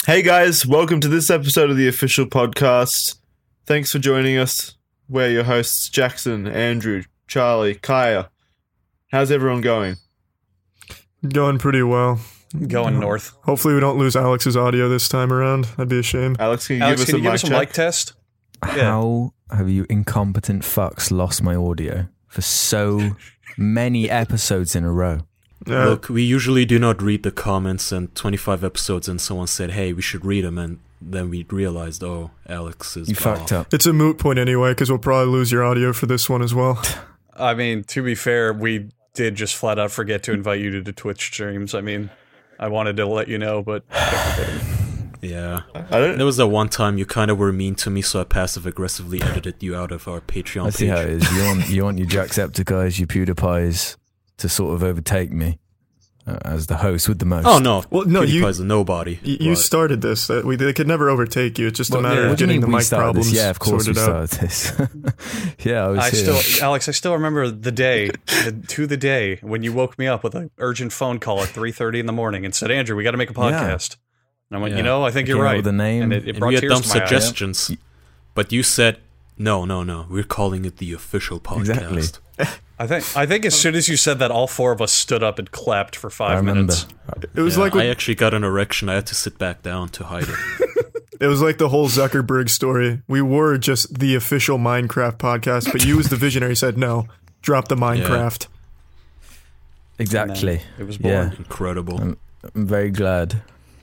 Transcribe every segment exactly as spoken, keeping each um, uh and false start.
Hey guys, welcome to this episode of the Official Podcast. Thanks for joining us. We're your hosts, Jackson, Andrew, Charlie, Kaya. How's everyone going? Going pretty well. Going north. Hopefully we don't lose Alex's audio this time around. That'd be a shame. Alex, can you Alex, give us can a you give mic us a check? mic test? How have you incompetent fucks lost my audio for so many episodes in a row? Uh, Look, we usually do not read the comments, and twenty-five episodes and someone said, hey, we should read them, and then we realized, oh, Alex is You off. fucked up. it's a moot point anyway, because we'll probably lose your audio for this one as well. I mean, to be fair, we did just flat out forget to invite you to the Twitch streams. I mean, I wanted to let you know, but Yeah. I don't. There was that one time you kind of were mean to me, so I passive-aggressively edited you out of our Patreon I see page. how it is. You want, you want your Jacksepticeyes, your PewDiePies to sort of overtake me uh, as the host with the most. Oh, no. Well, no, you- PewDiePie's a nobody. You, you but- started this. Uh, we, they could never overtake you. It's just Well, a matter yeah, of what do you getting the mean we mic started problems this? Yeah, of course we sorted out. started this. yeah, I was I here. still, Alex, I still remember the day, the, to the day, when you woke me up with an urgent phone call at three thirty in the morning and said, Andrew, we got to make a podcast. And I went, Yeah. you know, I think Came you're up right. with a name. And it, it And brought we had tears dumb to my eyes. suggestions, but you said, no, no, no, we're calling it the Official Podcast. Exactly. I think, I think as soon as you said that, all four of us stood up and clapped for I five remember. minutes. It was Yeah, like I what, actually got an erection. I had to sit back down to hide it. it was like the whole Zuckerberg story. We were just the official Minecraft podcast, but you as the visionary said no. Drop the Minecraft. Exactly. It was born. Yeah, Incredible. I'm, I'm very glad.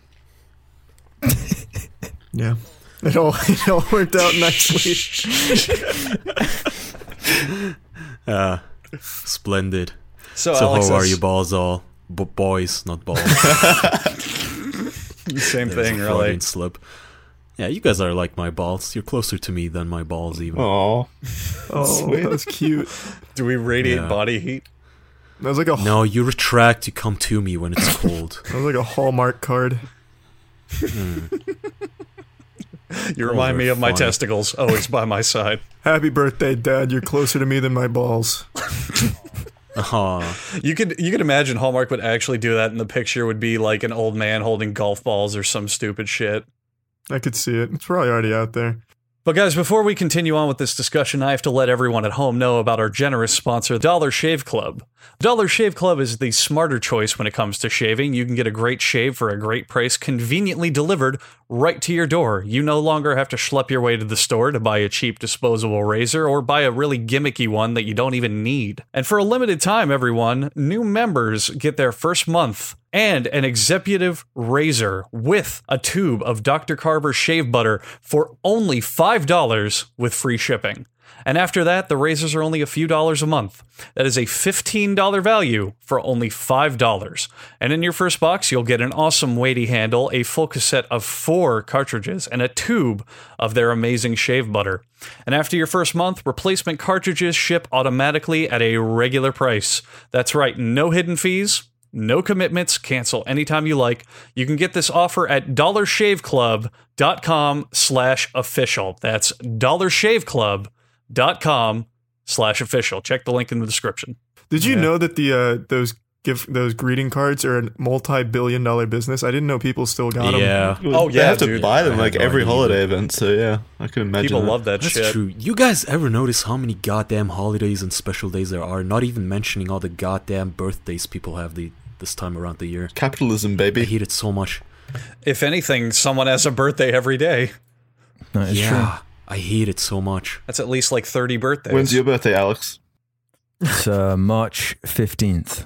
Yeah. It all it all worked out nicely. Uh, splendid. So, So Alex, how are that's- you balls all? B- boys, not balls. Same There's thing, a really. Freudian slip. Yeah, you guys are like my balls. You're closer to me than my balls even. Aw. Oh, Sweet. that was cute. Do we radiate Yeah. body heat? That was like a No, you retract. You come to me when it's cold. that was like a Hallmark card. You remind are me of my funny. testicles, always by my side. Happy birthday, Dad. You're closer to me than my balls. Aw. You could you could imagine Hallmark would actually do that, and the picture would be like an old man holding golf balls or some stupid shit. I could see it. It's probably already out there. But guys, before we continue on with this discussion, I have to let everyone at home know about our generous sponsor, Dollar Shave Club. Dollar Shave Club is the smarter choice when it comes to shaving. You can get a great shave for a great price, conveniently delivered right to your door. You no longer have to schlep your way to the store to buy a cheap disposable razor or buy a really gimmicky one that you don't even need. And for a limited time, everyone, new members get their first month and an executive razor with a tube of Doctor Carver shave butter for only five dollars with free shipping. And after that, the razors are only a few dollars a month. That is a fifteen dollars value for only five dollars. And in your first box, you'll get an awesome weighty handle, a full cassette of four cartridges, and a tube of their amazing shave butter. And after your first month, replacement cartridges ship automatically at a regular price. That's right, no hidden fees. No commitments, cancel anytime you like. You can get this offer at dollarshaveclub.com slash official. That's dollarshaveclub.com slash official. Check the link in the description. Did you Yeah. know that the uh, those gift those greeting cards are a multi-billion dollar business? I didn't know people still got them. Yeah. Oh, They yeah, have to dude. buy them I like had no every idea holiday either. event, so yeah, I can imagine People that. love that That's shit. true. You guys ever notice how many goddamn holidays and special days there are? Not even mentioning all the goddamn birthdays people have the, this time around the year. Capitalism, I baby. hate it so much. If anything, someone has a birthday every day. That is yeah, I hate it so much. That's at least like thirty birthdays. When's your birthday, Alex? true. It's uh, March fifteenth.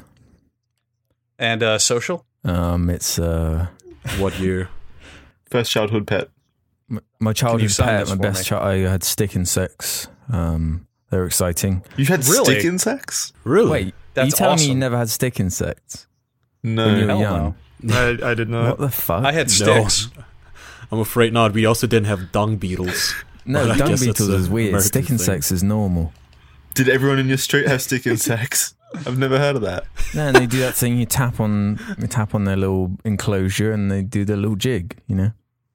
And uh, social? Um, it's uh, What year? First childhood pet. m- my childhood sign pet, this my for best me? child. I had stick insects. Um, they were exciting. You've had Really? stick insects? Really? Wait, That's you telling me you awesome. never had stick insects No. when you were Hell young? I, I did not. What the fuck? I had No. sticks. I'm afraid not. We also didn't have dung beetles. no, But I dung guess that's beetles a is weird. American Stick thing. insects is normal. Did everyone in your street have stick insects? I've never heard of that. No, and they do that thing. You tap on, you tap on their little enclosure, and they do their little jig. You know.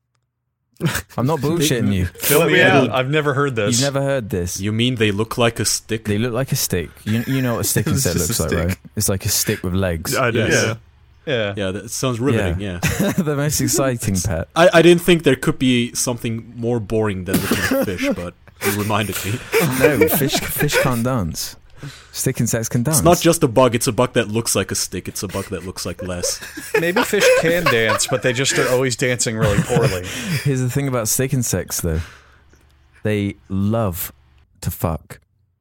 I'm not bullshitting you. Fill Let me me out. add- I've never heard this. You've never heard this. You mean they look like a stick? They look like a stick. You you know what a stick It's insect just looks a like, stick. right? It's like a stick with legs. I did. Yes. Yeah. Yeah. Yeah, that sounds riveting. Yeah, The most exciting pet. I, I didn't think there could be something more boring than looking at fish, but you reminded me. No, fish fish can't dance. Stick insects can dance. It's not just a bug; it's a bug that looks like a stick. It's a bug that looks like less. Maybe fish can dance, but they just are always dancing really poorly. Here's the thing about stick insects, though. They love to fuck.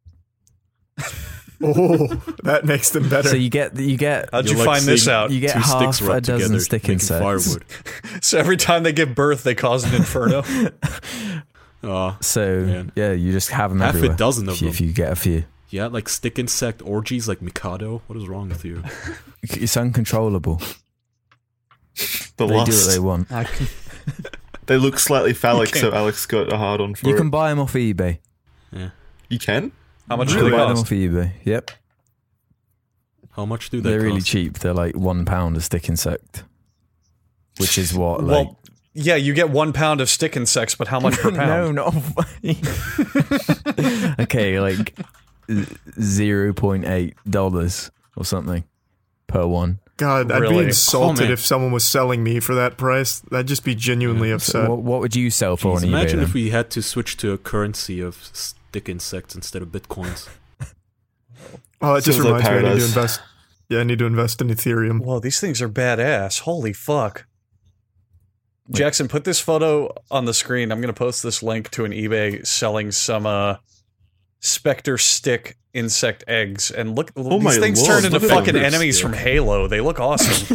Oh, that makes them better. So you get you get How'd you You're like find this seeing out? you get Two half sticks a rubbed dozen together, stick making insects. firewood. So every time they give birth, they cause an inferno. Oh, So Man. yeah, you just have them half everywhere. a dozen of if, you- them. if you get a few, Yeah, like stick insect orgies, like Mikado. What is wrong with you? it's uncontrollable. The They lust. do what they want. I can- They look slightly phallic, You so can't- Alex got a hard on for You it. can buy them off eBay. Yeah. You can? How much You do can they buy them cost? off eBay. Yep, How much do they they're really cost? cheap. They're like one pound a stick insect, which is what like. Well, yeah, you get one pound of stick insects, but how much per pound? No, not funny. Okay, like zero point eight dollars or something per one. God, I'd Really? be insulted Oh, man. if someone was selling me for that price. I'd just be genuinely Yeah. upset. What, what would you sell for Jeez, on eBay? imagine then? if we had to switch to a currency of stick insects instead of bitcoins. Oh, it just Sounds like reminds me I need to paradise. invest. Yeah, I need to invest in Ethereum. Whoa, these things are badass. Holy fuck. Jackson, put this photo on the screen. I'm going to post this link to an eBay selling some uh, Spectre stick insect eggs. And look, Oh these my things lord, turn into look at fucking this. enemies from Halo. They look awesome.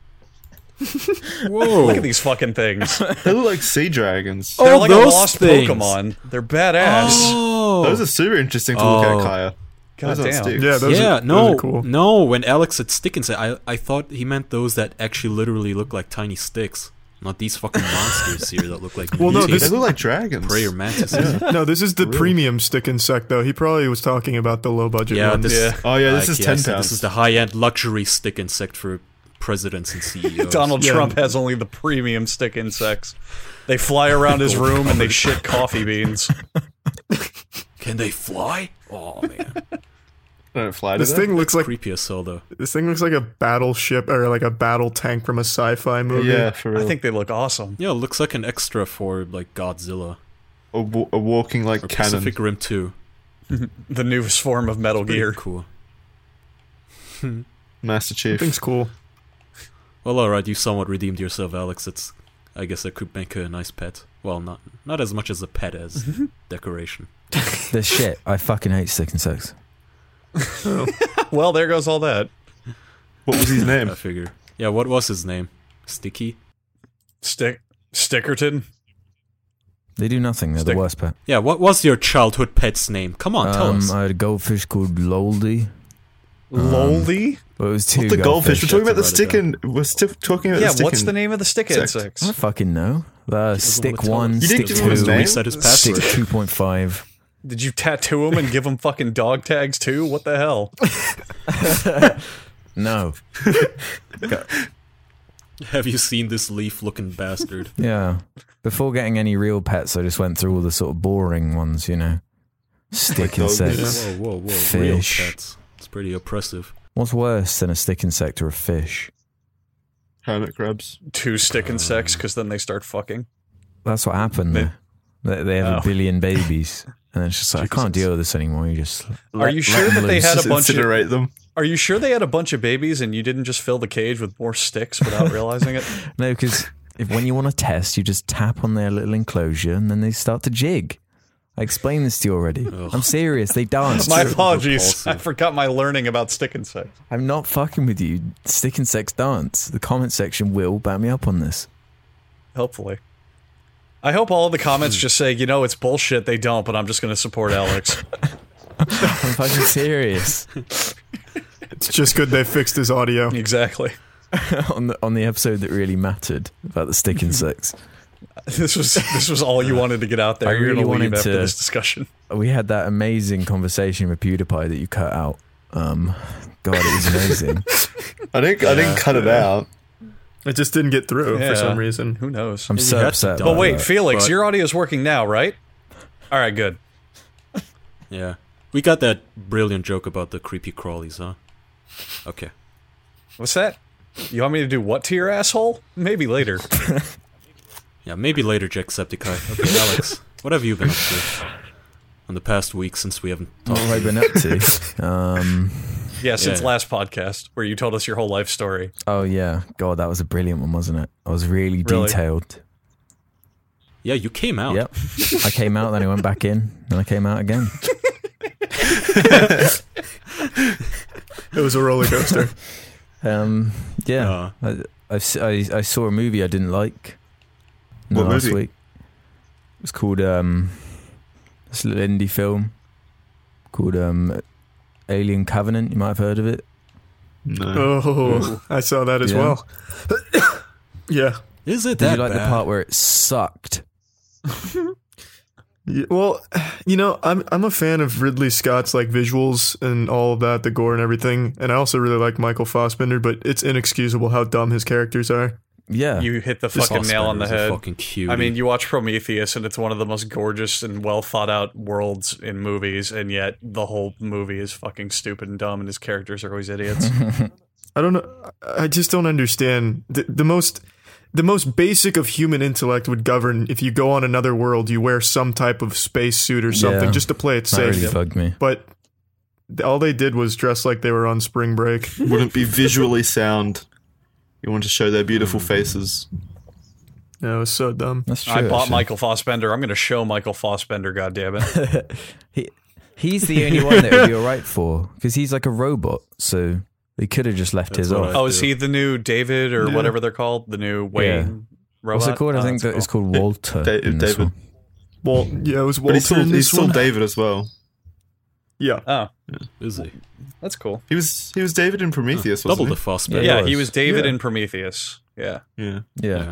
Whoa! Look at these fucking things. They look like sea dragons. They're Oh, like a those lost things. Pokemon. They're badass. Oh, Those are super interesting to look Oh. at, Kaya. God Those aren't damn. sticks. Yeah, those yeah, are, no, those are cool. no. When Alex said stick insect, I I thought he meant those that actually literally look like tiny sticks, not these fucking monsters here that look like Well, no, They mutated this- look like dragons. prayer mantises. No, this is the premium stick insect, though. He probably was talking about the low budget Yeah, one. this, Yeah. Oh yeah, this like, is yeah, ten so pounds. This is the high-end luxury stick insect for presidents and C E Os. Donald Yeah. Trump has only the premium stick insects. They fly around his room and they shit coffee beans. Can they fly? Oh man, They don't fly to This them. thing looks like creepy as hell though. this thing looks like a battleship or like a battle tank from a sci-fi movie. Yeah, for real. I think they look awesome. Yeah, it looks like an extra for like Godzilla. a, wa- a walking like Or cannon. Pacific Rim two. The newest form of Metal Pretty Gear. cool. Master Chief. Thing's cool. Well, alright, you somewhat redeemed yourself, Alex. It's, I guess I could make a nice pet. Well, not not as much as a pet as decoration. The shit. I fucking hate stick insects. Well, there goes all that. What was his name? I figure. Yeah, what was his name? Sticky? Stick Stickerton. They do nothing. They're Stick- the worst pet. Yeah, what was your childhood pet's name? Come on, tell Um, us. I had a goldfish called Loldy. Lolly? Well, it was two What the goldfish? We're talking about the Write it stick down. and we're still talking about Yeah, the stick what's and- the name of the stick insect. insects? I don't fucking know. The doesn't stick wanna tell one, us. You stick didn't give him his two, name? Reset his stick password. two point five. Did you tattoo him and give him fucking dog tags too? What the hell? No. Have you seen this leaf-looking bastard? Yeah. Before getting any real pets, I just went through all the sort of boring ones, you know. Stick dogs. insects. Whoa, whoa, whoa! Real Fish. pets. It's pretty oppressive. What's worse than a stick insect or a fish? hermit crabs. Two stick insects, because then they start fucking. That's what happened. They- They, they, they have Oh. a billion babies. And it's just like, I can't Jesus. deal with this anymore. You just. Are you sure that they had Just a bunch of? incinerate them. Are you sure they had a bunch of babies and you didn't just fill the cage with more sticks without realizing it? No, because if when you want to test, you just tap on their little enclosure and then they start to jig. I explained this to you already. Ugh. I'm serious. They dance. My true. apologies. Repulsive. I forgot my learning about stick insects. I'm not fucking with you. Stick insects dance. The comment section will back me up on this. Hopefully. I hope all the comments just say, you know, it's bullshit. They don't, but I'm just going to support Alex. I'm fucking serious. It's just good they fixed his audio. Exactly. on the on the episode that really mattered about the stick insects, This was this was all you wanted to get out there. I You're really going to leave wanted after to- this discussion. we had that amazing conversation with PewDiePie that you cut out. Um, God, it was amazing. I didn't. I didn't cut it out. It just didn't get through Yeah. for some reason. Who knows? I'm You so had to upset. die. But by wait, that. Felix, but- your audio is working now, right? All right, good. Yeah, we got that brilliant joke about the creepy crawlies, huh? Okay. What's that? You want me to do what to your asshole? Maybe later. Yeah, maybe later, Jacksepticeye. Okay, Alex, what have you been up to in the past week since we haven't What talked? have I been up to? Um, Yeah, since Yeah. last podcast where you told us your whole life story. oh yeah, God, that was a brilliant one, wasn't it? I was really, Really? detailed. Yeah, you came out. Yep. I came out, then I went back in, then I came out again. It was a roller coaster. Um, yeah, Uh, I, I've, s- I I saw a movie I didn't like in the What last movie? week. It was called um, this little indie film called um, Alien Covenant. You might have heard of it. No. Oh, I saw that as Yeah. well. Yeah. is it Did that you like bad? the part where it sucked? Yeah, well, you know, I'm I'm a fan of Ridley Scott's like visuals and all of that, the gore and everything, and I also really like Michael Fassbender, but it's inexcusable how dumb his characters are. Yeah, You hit the fucking nail on the Fassbender's a head. Fucking cutie. I mean, you watch Prometheus, and it's one of the most gorgeous and well thought out worlds in movies, and yet the whole movie is fucking stupid and dumb, and his characters are always idiots. I don't know. I just don't understand. The, the most the most basic of human intellect would govern if you go on another world, you wear some type of space suit or something Yeah. just to play it that safe. really bugged me. But th- all they did was dress like they were on spring break. Wouldn't be visually sound. You want to show their beautiful faces. Yeah, it was so dumb. That's true. I bought actually. Michael Fassbender. I'm going to show Michael Fassbender, goddammit. he, he's the only one that would be alright for because he's like a robot. So they could have just left That's his what off. I- Oh, is he the new David or Yeah. whatever they're called? The new Wayne robot? What's it called? I Oh, think that's that it's cool. called Walter. Da- in this David. one. Well, yeah, it was But he's Walter still, in he's this still one. David as well. Yeah. Oh, is he? that's cool. He was he was David in Prometheus, Double wasn't the Fassbender. Yeah, Yeah, he he was was. David Yeah. in Prometheus. Yeah. he? Yeah. Yeah. Yeah.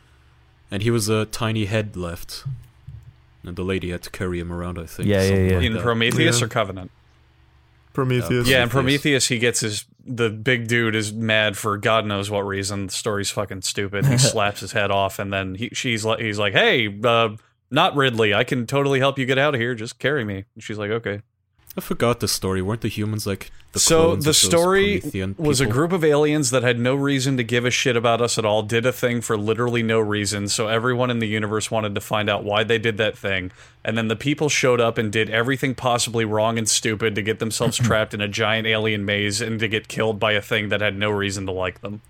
And he was a tiny head left. And the lady had to carry him around, I think. Yeah, yeah, something yeah. like In that. Prometheus Yeah. or Covenant? Prometheus. Yeah, in Prometheus. Prometheus, he gets his. The big dude is mad for God knows what reason. The story's fucking stupid. He slaps his head off, and then he, she's like, he's like, "Hey, uh, not Ridley. I can totally help you get out of here. Just carry me." And she's like, "Okay." I forgot the story. Weren't the humans like the So clones the of those story Promethean was a people? group of aliens that had no reason to give a shit about us at all, did a thing for literally no reason, so everyone in the universe wanted to find out why they did that thing, and then the people showed up and did everything possibly wrong and stupid to get themselves trapped in a giant alien maze and to get killed by a thing that had no reason to like them.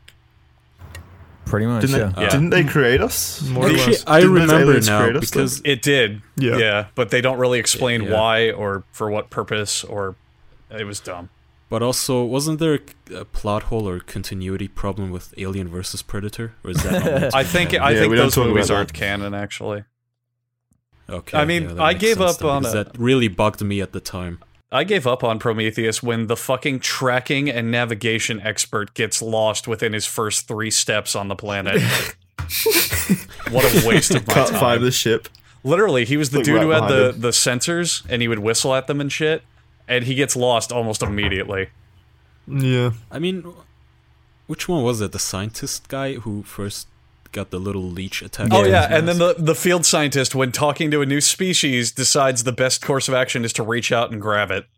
Pretty much. Didn't yeah. they, Yeah. didn't they create us? More or Actually, less. I Didn't those remember aliens now create us, because It did, Yeah. yeah, but they don't really explain Yeah. why or for what purpose, or it was dumb. But also, wasn't there a, a plot hole or continuity problem with Alien versus Predator? Or is that not meant to I be think canon? I Yeah, think we don't those talk movies about aren't that. canon, actually. Okay, I mean, yeah, that I makes gave sense up then, on because a- that really bugged me at the time. I gave up on Prometheus when the fucking tracking and navigation expert gets lost within his first three steps on the planet. What a waste of my Can't time. find the ship. Literally, he was the Like, dude right who had the, behind him. the sensors, and he would whistle at them and shit, and he gets lost almost immediately. Yeah. I mean, which one was it? The scientist guy who first got the little leech attack? Oh on yeah, his and then mask? the, the field scientist, when talking to a new species, decides the best course of action is to reach out and grab it.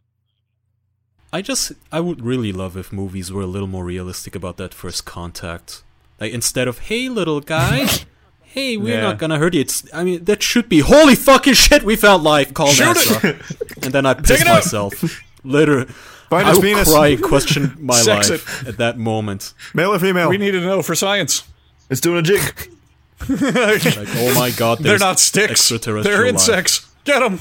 I just, I would really love if movies were a little more realistic about that first contact. Like, instead of, hey, little guy, hey, we're Yeah. not gonna hurt you. It's, I mean, that should be, holy fucking shit, we found life, call Shoot NASA. And then I piss it out. myself. Literally. Find I his would penis. cry and question my Sex life at that moment. Male or female? We need to know for science. It's doing a jig. Like, oh my god, They're there's not sticks. extraterrestrial They're life. insects. Get them.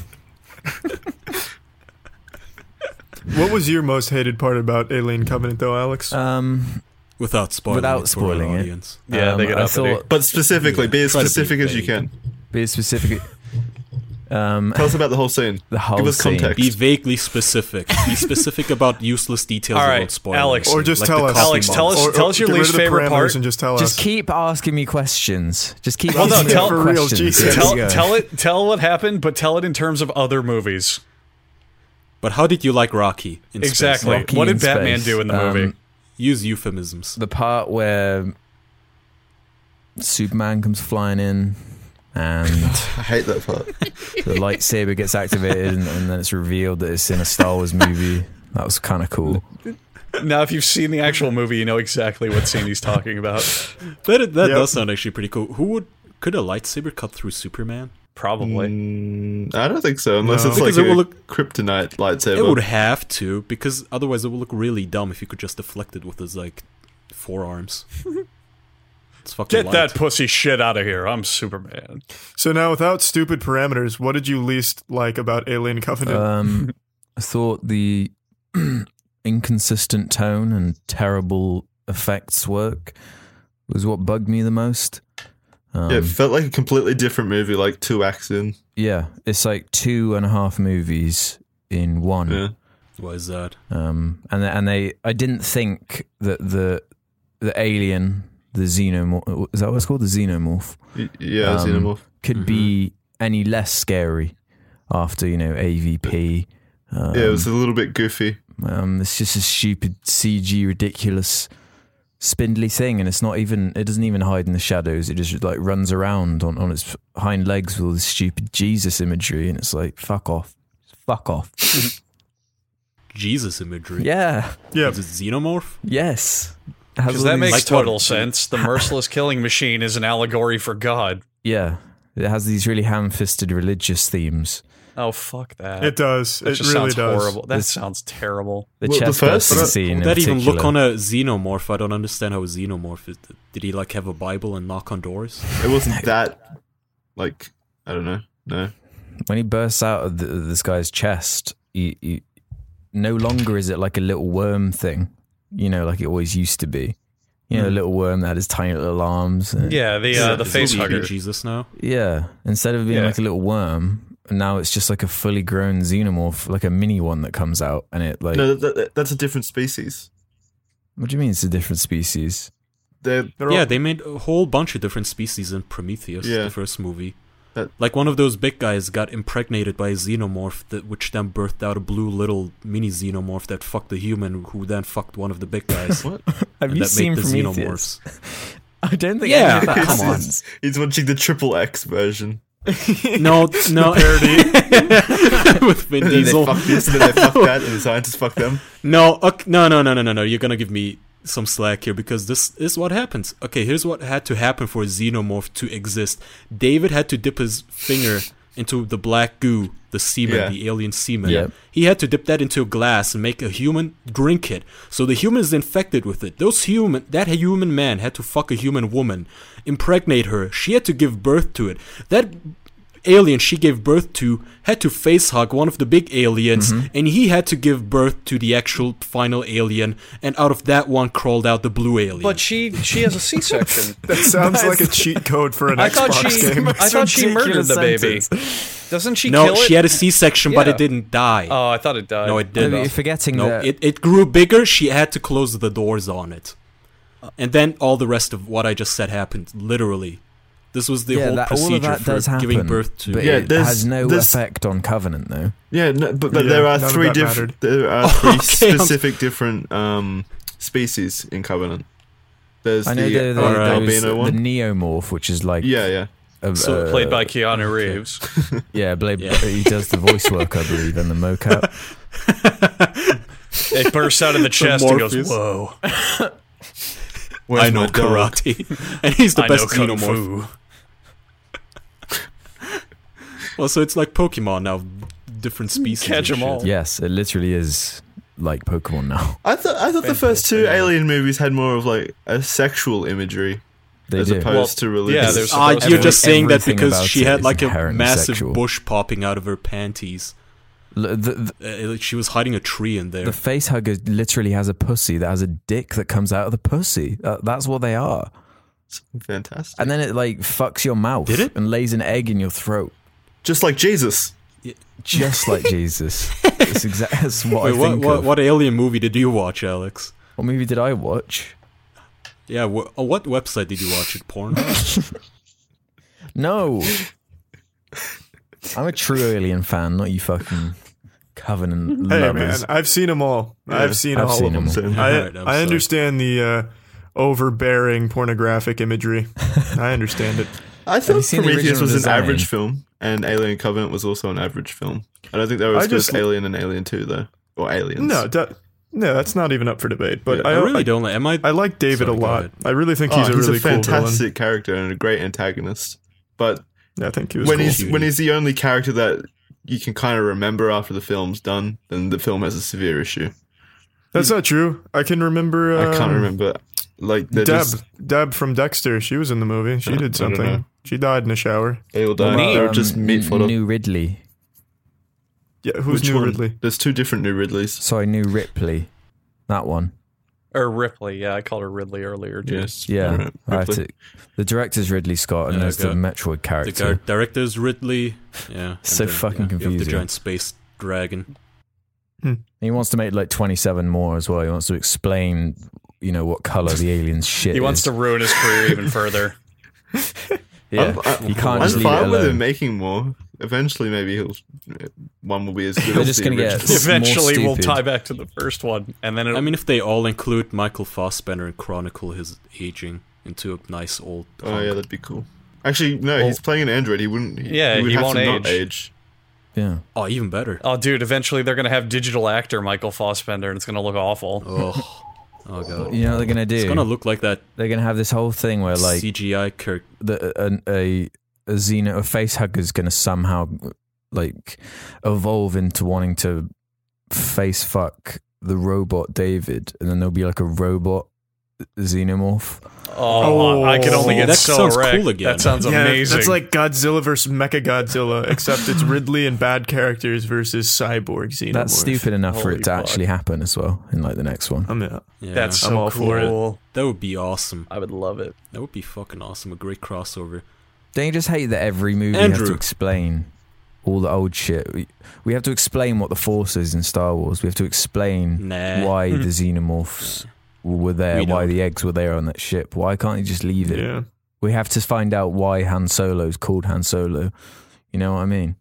What was your most hated part about Alien Covenant, though, Alex? Um, Without spoiling Without it for our spoiling it. audience. Yeah, um, they get I uppity. thought, But specifically, be as Try to be specific as you vague. can. be specific. Um, Tell us about the whole scene. the whole Give us scene. context. Be vaguely specific. Be specific about useless details All that right, won't spoil Alex. anything, Or just like tell the us. coffee Alex, tell bombs. us- Or- tell or us your get rid least of the favorite parameters part. and just tell Just us. keep asking me questions. Just keep Well, no, asking me tell- For real, questions. Jesus. There Tell, you go. tell it. Tell what happened, but tell it in terms of other movies. But how did you like Rocky in space? Exactly. Rocky What in did Batman space. do in the Um, movie? Use euphemisms. The part where Superman comes flying in and I hate that part. the lightsaber gets activated and, and then it's revealed that it's in a Star Wars movie. That was kind of cool. Now, if you've seen the actual movie, you know exactly what scene he's talking about. That that Yep. does sound actually pretty cool. Who would could a lightsaber cut through Superman? Probably. Mm, I don't think so, unless No. it's Because like it will a look- kryptonite lightsaber. It would have to, because otherwise it would look really dumb if you could just deflect it with his like forearms. It's fucking Get light. that pussy shit out of here. I'm Superman. So now, without stupid parameters, what did you least like about Alien Covenant? Um, I thought the inconsistent tone and terrible effects work was what bugged me the most. Um, yeah, it felt like a completely different movie, like two acts in. yeah, it's like two and a half movies in one. Yeah. Why is that? Um, and and they, I didn't think that the the alien, the xenomorph, is that what it's called, the xenomorph, Y- Yeah, Um, Xenomorph. could be any less scary after, you know, A V P. Um, Yeah, it was a little bit goofy. um, it's just a stupid C G, ridiculous, spindly thing, and it's not even. It doesn't even hide in the shadows. It just like runs around on, on its hind legs with all this stupid Jesus imagery, and it's like fuck off, fuck off. Jesus imagery. Yeah. yeah, Is it xenomorph? Yes. It has Because all that these- makes Like total what? sense. The merciless killing machine is an allegory for God. Yeah. It has these really ham-fisted religious themes. Oh, fuck that. it does. that It just really sounds does. horrible. That This- sounds terrible. The Well, the chest first- bursting But, uh, scene. Would that in even look particular. on a xenomorph? I don't understand how a xenomorph is. Did he like have a Bible and knock on doors? It wasn't that, like, I don't know. No. When he bursts out of the, this guy's chest, he, he, no longer is it like a little worm thing, you know, like it always used to be. You know, a little worm that had his tiny little arms. And, Yeah, the uh, the Is face he hugger. Jesus now? yeah. Instead of being Yeah. like a little worm, now it's just like a fully grown xenomorph, like a mini one that comes out, and it like. No, that, that, that's a different species. What do you mean it's a different species? They're, They're Yeah, all- they made a whole bunch of different species in Prometheus, Yeah. the first movie. That- Like one of those big guys got impregnated by a xenomorph, that, which then birthed out a blue little mini xenomorph that fucked a human, who then fucked one of the big guys. What? Have and you that seen made the Prometheus? xenomorphs. I don't think Yeah, any of that come has on. sense. He's watching the Triple X version. No, no. With Vin And then they Diesel. fuck this, and then they fuck that, and the scientists fuck them. No, okay, no, no, no, no, no, no. You're gonna give me some slack here, because this is what happens. Okay, here's what had to happen for a xenomorph to exist. David had to dip his finger into the black goo, the semen, Yeah. the alien semen. Yep. He had to dip that into a glass and make a human drink it. So the human is infected with it. Those human, that human man had to fuck a human woman, impregnate her. She had to give birth to it. That alien she gave birth to had to face hug one of the big aliens, and he had to give birth to the actual final alien, and out of that one crawled out the blue alien. But she she has a C-section. That sounds like a cheat code for an I thought Xbox she game. I thought she murdered the baby. Doesn't she no, kill it? she had a C-section, but Yeah. it didn't die. Oh, I thought it died. no, it didn't. You're forgetting No, that. it, it grew bigger. She had to close the doors on it. And then all the rest of what I just said happened, literally. This was the yeah, whole that, all of procedure that does for happen, giving birth to... but Yeah, it there's- has no there's- effect on Covenant, though. Yeah, no, but, but Yeah, there are none of three that different. mattered. There are three Okay, I'm- specific different um, species in Covenant. There's I know the, the, the, uh, Alright. albino those- the one. neomorph, which is like Yeah, yeah. a, So uh, Played by Keanu Reeves. yeah, Blade, Yeah. he does the voice work, I believe, and the mocap. It bursts out of the chest and goes, Morpheus. "Whoa, Where's I know my dog? karate. And he's the I know best kung xenomorph. fu." Well, so it's like Pokemon now. Different species. Catch and 'em all. shit. Yes, it literally is like Pokemon now. I thought I thought the first two Fantastic. Alien movies had more of like a sexual imagery They as do. opposed Well, to religious. yeah, there's- Ah, supposed you're to- just saying that everything because about she it had is like a inherently massive sexual. bush popping out of her panties. L- The, the, Uh, like she was hiding a tree in there. the face hugger literally has a pussy that has a dick that comes out of the pussy. That, that's what they are. Fantastic. And then it like fucks your mouth Did it? and lays an egg in your throat. Just like Jesus. Just like Jesus. That's exactly that's what Wait, I what, think what, of. what alien movie did you watch, Alex? What movie did I watch? Yeah, wh- on what website did you watch it? Porn? No. I'm a true Alien fan, not you fucking Covenant Hey lovers. man, I've seen them all. Yeah, I've seen I've all seen of them. them all. I, Alright, I'm I sorry. understand the uh, overbearing pornographic imagery. I understand it. I you thought seen the Prometheus original was design? an average film, and Alien Covenant was also an average film. I don't think they were I as good as just- Alien and Alien two, though. Or Aliens. No, de- No, that's not even up for debate. But Yeah, I, I really I, don't like. Am I? I like David Sorry, a go lot. ahead. I really think Oh, he's a he's really a cool villain. fantastic character and a great antagonist. But I think he was when cool. he's when he's the only character that you can kind of remember after the film's done, then the film has a severe issue. That's not true. I can remember. Um, I can't remember. Like they're Deb, just Deb from Dexter. She was in the movie. She I did don't know. something. She died in a shower. they all died. Me? They were just Um, meat fodder. New Ridley. Yeah, who's Which new one? Ridley? There's two different new Ridleys. Sorry, New Ripley. That one. Or Ripley. Yeah, I called her Ridley earlier. Too. Yes. Yeah. Alright, I have Ripley. to, the director's Ridley Scott, and Yeah, there's the got- Metroid The character. gar- director's Ridley. Yeah. and So fucking You have the confusing. giant space dragon. He wants to make like twenty-seven more as well. He wants to explain, you know, what color the alien's shit He wants is. to ruin his career even further. Yeah, I'm, I, you can't I'm just leave it fine with him alone. making more. Eventually, maybe he'll one will be as good They're as just the gonna get- original. It's more Eventually, we'll stupid. tie back to the first one, and then it'll, I mean, if they all include Michael Fassbender and chronicle his aging into a nice old. Oh hunk. yeah, that'd be cool. Actually, no, Well- he's playing an android. He wouldn't. He, Yeah, he would he have won't to not age. age. Yeah. Oh, even better. oh, dude, eventually they're gonna have digital actor Michael Fassbender, and it's gonna look awful. Oh, oh god. You know what they're gonna do? It's gonna look like that They're gonna have this whole thing where like C G I character. the, a, a a xeno a face hugger's gonna somehow like evolve into wanting to face fuck the robot David, and then there'll be like a robot xenomorph. Oh, I could only Oh, get that so sounds wrecked. cool again. That sounds Yeah, amazing. that's like Godzilla versus Mechagodzilla, except it's Ridley and bad characters versus cyborg xenomorph. That's stupid enough for Holy it to fuck. actually happen as well in like the next one. I'm yeah. Yeah, that's I'm so all for it. cool. that would be awesome. I would love it. That would be fucking awesome. A great crossover. Don't you just hate that every movie has Andrew. to explain all the old shit? We, we have to explain what the Force is in Star Wars. We have to explain Nah. why Hmm. the xenomorphs were there, We why don't. the eggs were there on that ship. Why can't you just leave it? Yeah. We have to find out why Han Solo's called Han Solo. You know what I mean?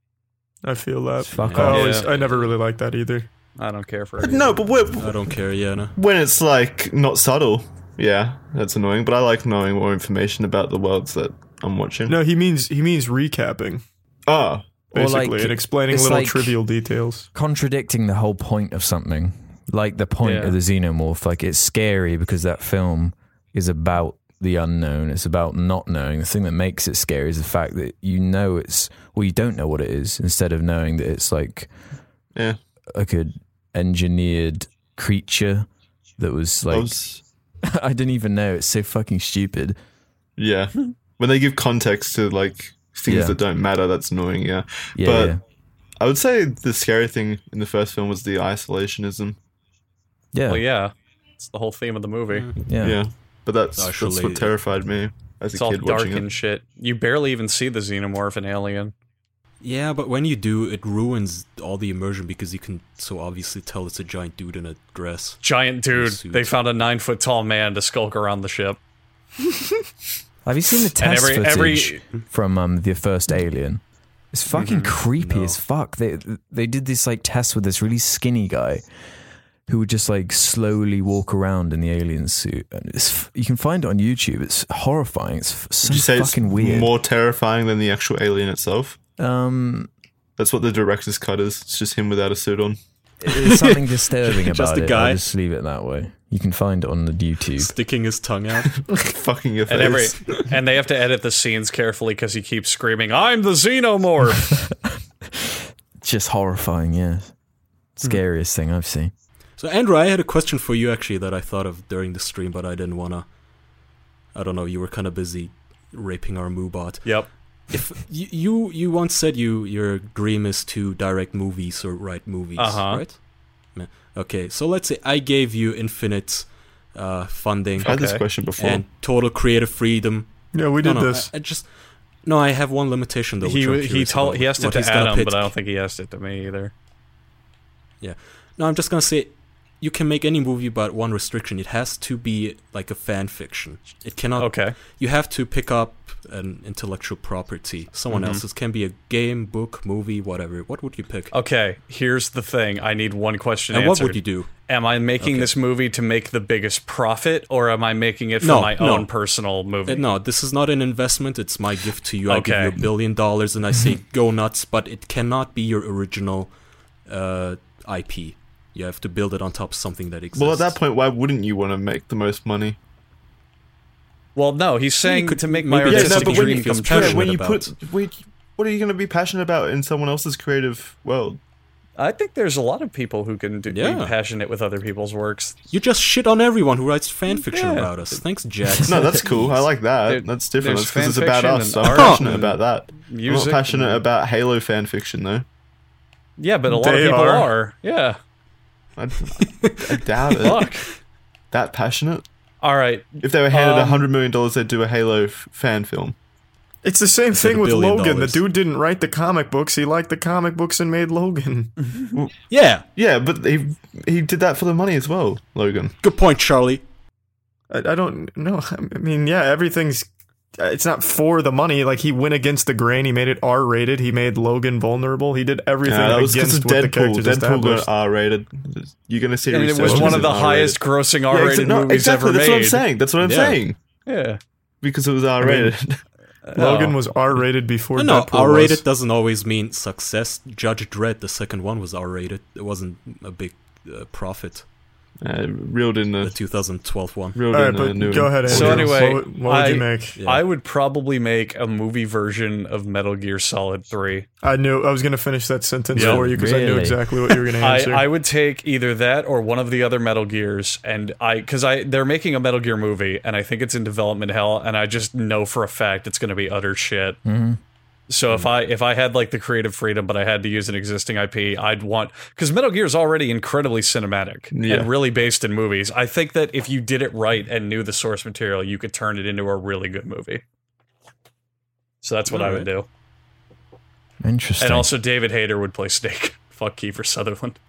I feel that. Fuck I off. always, Yeah. I never really liked that either. I don't care for But it. no, but when, I don't care, yeah. No. when it's like not subtle, yeah, that's annoying. But I like knowing more information about the worlds that I'm watching. No, he means he means recapping, Oh, Or, basically, like, and explaining it's little like- trivial details. Contradicting the whole point of something. Like the point Yeah. of the xenomorph. Like it's scary because that film is about the unknown. It's about not knowing. The thing that makes it scary is the fact that you know it's, well, you don't know what it is, instead of knowing that it's like yeah. like a engineered creature that was I like was- I didn't even know. It's so fucking stupid. yeah. When they give context to like things Yeah. that don't matter, that's annoying. Yeah. Yeah, But- yeah. I would say the scary thing in the first film was the isolationism. Yeah, Well, yeah, it's the whole theme of the movie. yeah. Yeah. But that's Actually- that's what terrified me as It's a all kid dark watching and it. shit. You barely even see the xenomorph in Alien. Yeah, but when you do, it ruins all the immersion because you can so obviously tell it's a giant dude in a dress. Giant dude. Suit. They found a nine foot tall man to skulk around the ship. Have you seen the And test every footage every from um, the first Alien? It's fucking creepy No. as fuck. They they did this like test with this really skinny guy who would just like slowly walk around in the alien suit, and it's you can find it on YouTube. It's horrifying. It's f- so Would you say fucking it's weird. more terrifying than the actual alien itself? um, That's what the director's cut is. It's just him without a suit on. there's something disturbing Just about a it. guy. I'll just leave it that way. You can find it on the YouTube. Sticking his tongue out. Fucking your face. and every and they have to edit the scenes carefully because he keeps screaming, "I'm the xenomorph." Just horrifying. Yeah, scariest thing I've seen. So, Andrew, I had a question for you actually that I thought of during the stream, but I didn't wanna. I don't know. You were kind of busy raping our Moobot. Yep. If you, you you once said you your dream is to direct movies or write movies, Uh-huh. right? Yeah. Okay, so let's say I gave you infinite uh, funding I've had this Okay. question before. and total creative freedom. Yeah, we No, did no, this. I, I just no. I have one limitation though. He which I'm he curious told about, he asked it what to he's gonna Adam, pitch. but I don't think he asked it to me either. No, I'm just gonna say you can make any movie, but one restriction: it has to be like a fan fiction. It cannot. Okay. You have to pick up an intellectual property, someone Mhm. else's. Can be a game, book, movie, whatever. What would you pick? Okay. Here's the thing. I need one question and answered. what would you do? Am I making Okay. this movie to make the biggest profit, or am I making it for No, my no. own personal movie? Uh, no, this is not an investment. It's my gift to you. I give you Okay. a billion dollars and I say go nuts, but it cannot be your original uh, I P. You have to build it on top of something that exists. Well, at that point, why wouldn't you want to make the most money? Well, no, he's saying could to make my maybe artistic that's but when dream you, come feels true. passionate when you about. put, when, what are you going to be passionate about in someone else's creative world? I think there's a lot of people who can do, Yeah. be passionate with other people's works. You just shit on everyone who writes fan fiction Yeah. about us. Thanks, Jackson. No, that's cool. I like that. There- that's different. there's That's because it's about fan us. fiction I'm and art passionate and about that. Music. I'm not passionate and- about Halo fan fiction, though. Yeah, but a lot They of people are. are. Yeah. I, I doubt it. Fuck. That passionate? All right. If they were handed a Um, hundred million dollars, they'd do a Halo f- fan film. It's the same Instead thing of with billion Logan. dollars. The dude didn't write the comic books. He liked the comic books and made Logan. Yeah, Yeah, but he he did that for the money as well, Logan. good point, Charlie. I, I don't know. I mean, yeah, everything's. It's not for the money. Like, he went against the grain. He made it R rated. He made Logan vulnerable. He did everything Yeah, that was because against of what the Deadpool. characters Deadpool established. got R rated. You're gonna see. And it was resurgence one of in the R-rated. highest grossing Yeah, R-rated exa- no, movies exactly. ever That's made. what I'm saying. That's what I'm Yeah. saying. Yeah. Because it was R rated. Logan Oh. was R rated before No, no, Deadpool R rated was. doesn't always mean success. Judge Dredd, the second one, was R rated. It wasn't a big uh, profit. uh, reeled in The the two thousand twelve one. reeled All right, in the but new. go ahead, Andrew. So anyway, what, would- what would I- you make? Yeah. I would probably make a movie version of Metal Gear Solid three. I knew I was going to finish that sentence Yeah, for you because I knew really? exactly what you were going to I, answer. I would take either that or one of the other Metal Gears, and I because I they're making a Metal Gear movie, and I think it's in development hell, and I just know for a fact it's going to be utter shit. Mm-hmm. So if I if I had like the creative freedom, but I had to use an existing I P, I'd want because Metal Gear is already incredibly cinematic Yeah. and really based in movies. I think that if you did it right and knew the source material, you could turn it into a really good movie. So that's what I would do. Interesting. And also, David Hayter would play Snake. Fuck Kiefer Sutherland.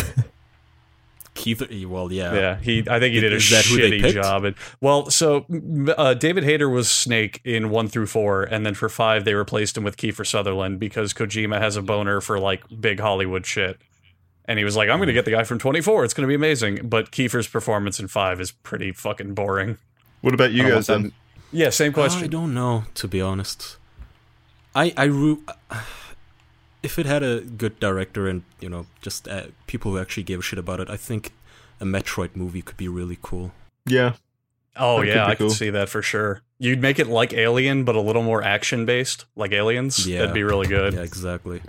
Keith, well, yeah. Yeah, he. I think he did a Is that who they shitty picked? job. And, well, so uh, David Hayter was Snake in one through four, and then for five they replaced him with Kiefer Sutherland because Kojima has a boner for like big Hollywood shit, and he was like, "I'm going to get the guy from twenty-four. It's going to be amazing." But Kiefer's performance in five is pretty fucking boring. What about you I don't guys want then? Yeah, same I question. don't know, to be honest. I I ru- if it had a good director and you know just uh, people who actually gave a shit about it, I think a Metroid movie could be really cool. Yeah, Oh That could yeah, be I cool. can see that for sure. You'd make it like Alien, but a little more action based, like Aliens. Yeah. That'd be really good. Yeah, exactly.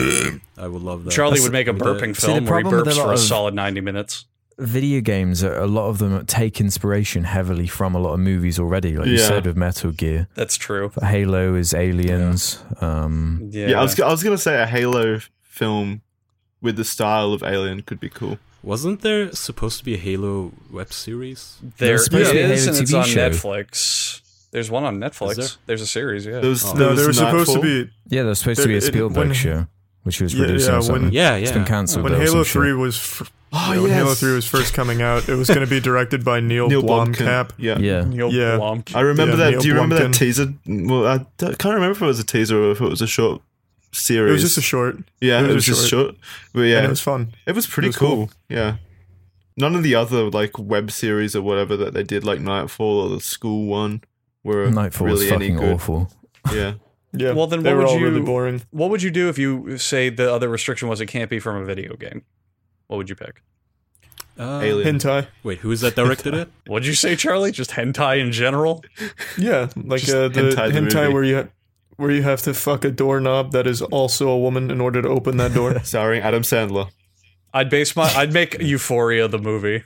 I would love that. Charlie That's- would make a with the- burping See, the film where he problem with burps a for lot a of- solid ninety minutes. Video games, a a lot of them take inspiration heavily from a lot of movies already. Like you Yeah. said with Metal Gear. That's true. Halo is Aliens. Um, Yeah, yeah. I was I was gonna say a Halo film with the style of Alien could be cool. Wasn't there supposed to be a Halo web series? there There's is, supposed to be a and Halo it's T V on show. Netflix. There's one on Netflix. there? There's a series, yeah. There was, Oh. there no, was there was supposed to Nightfall. be yeah, there's supposed to be a There- it- Spielberg when- show, which was Yeah, producing yeah, or something. when- Yeah, It's been yeah. cancelled. when though, Halo some three shit. was fr- Oh yeah, when Halo yes. three was first coming out. It was going to be directed by Neil, Neil Blomkamp. Blomkamp. Yeah. Yeah. Neil Yeah. Blomkamp. I remember Yeah, that. Neil Do you remember that Blomkamp. teaser? Well, I don't- can't remember if it was a teaser or if it was a short series. It was just a short, yeah, it it was was, a just short. But and yeah, it was fun. it was pretty it was cool. cool. Yeah. None of the other like web series or whatever that they did, like Nightfall or the school one, were Nightfall really was any fucking good. awful. Yeah. Yeah. Well, then they what were would all really you- boring. What would you do if you say the other restriction was it can't be from a video game? What would you pick? Uh, Alien. Hentai. Wait, who is that directed at? What'd you say, Charlie? Just hentai in general? Yeah, like Just uh, the hentai hentai, the movie. where you ha- where you have to fuck a doorknob that is also a woman in order to open that door. Starring Adam Sandler. I'd base my I'd make Euphoria the movie.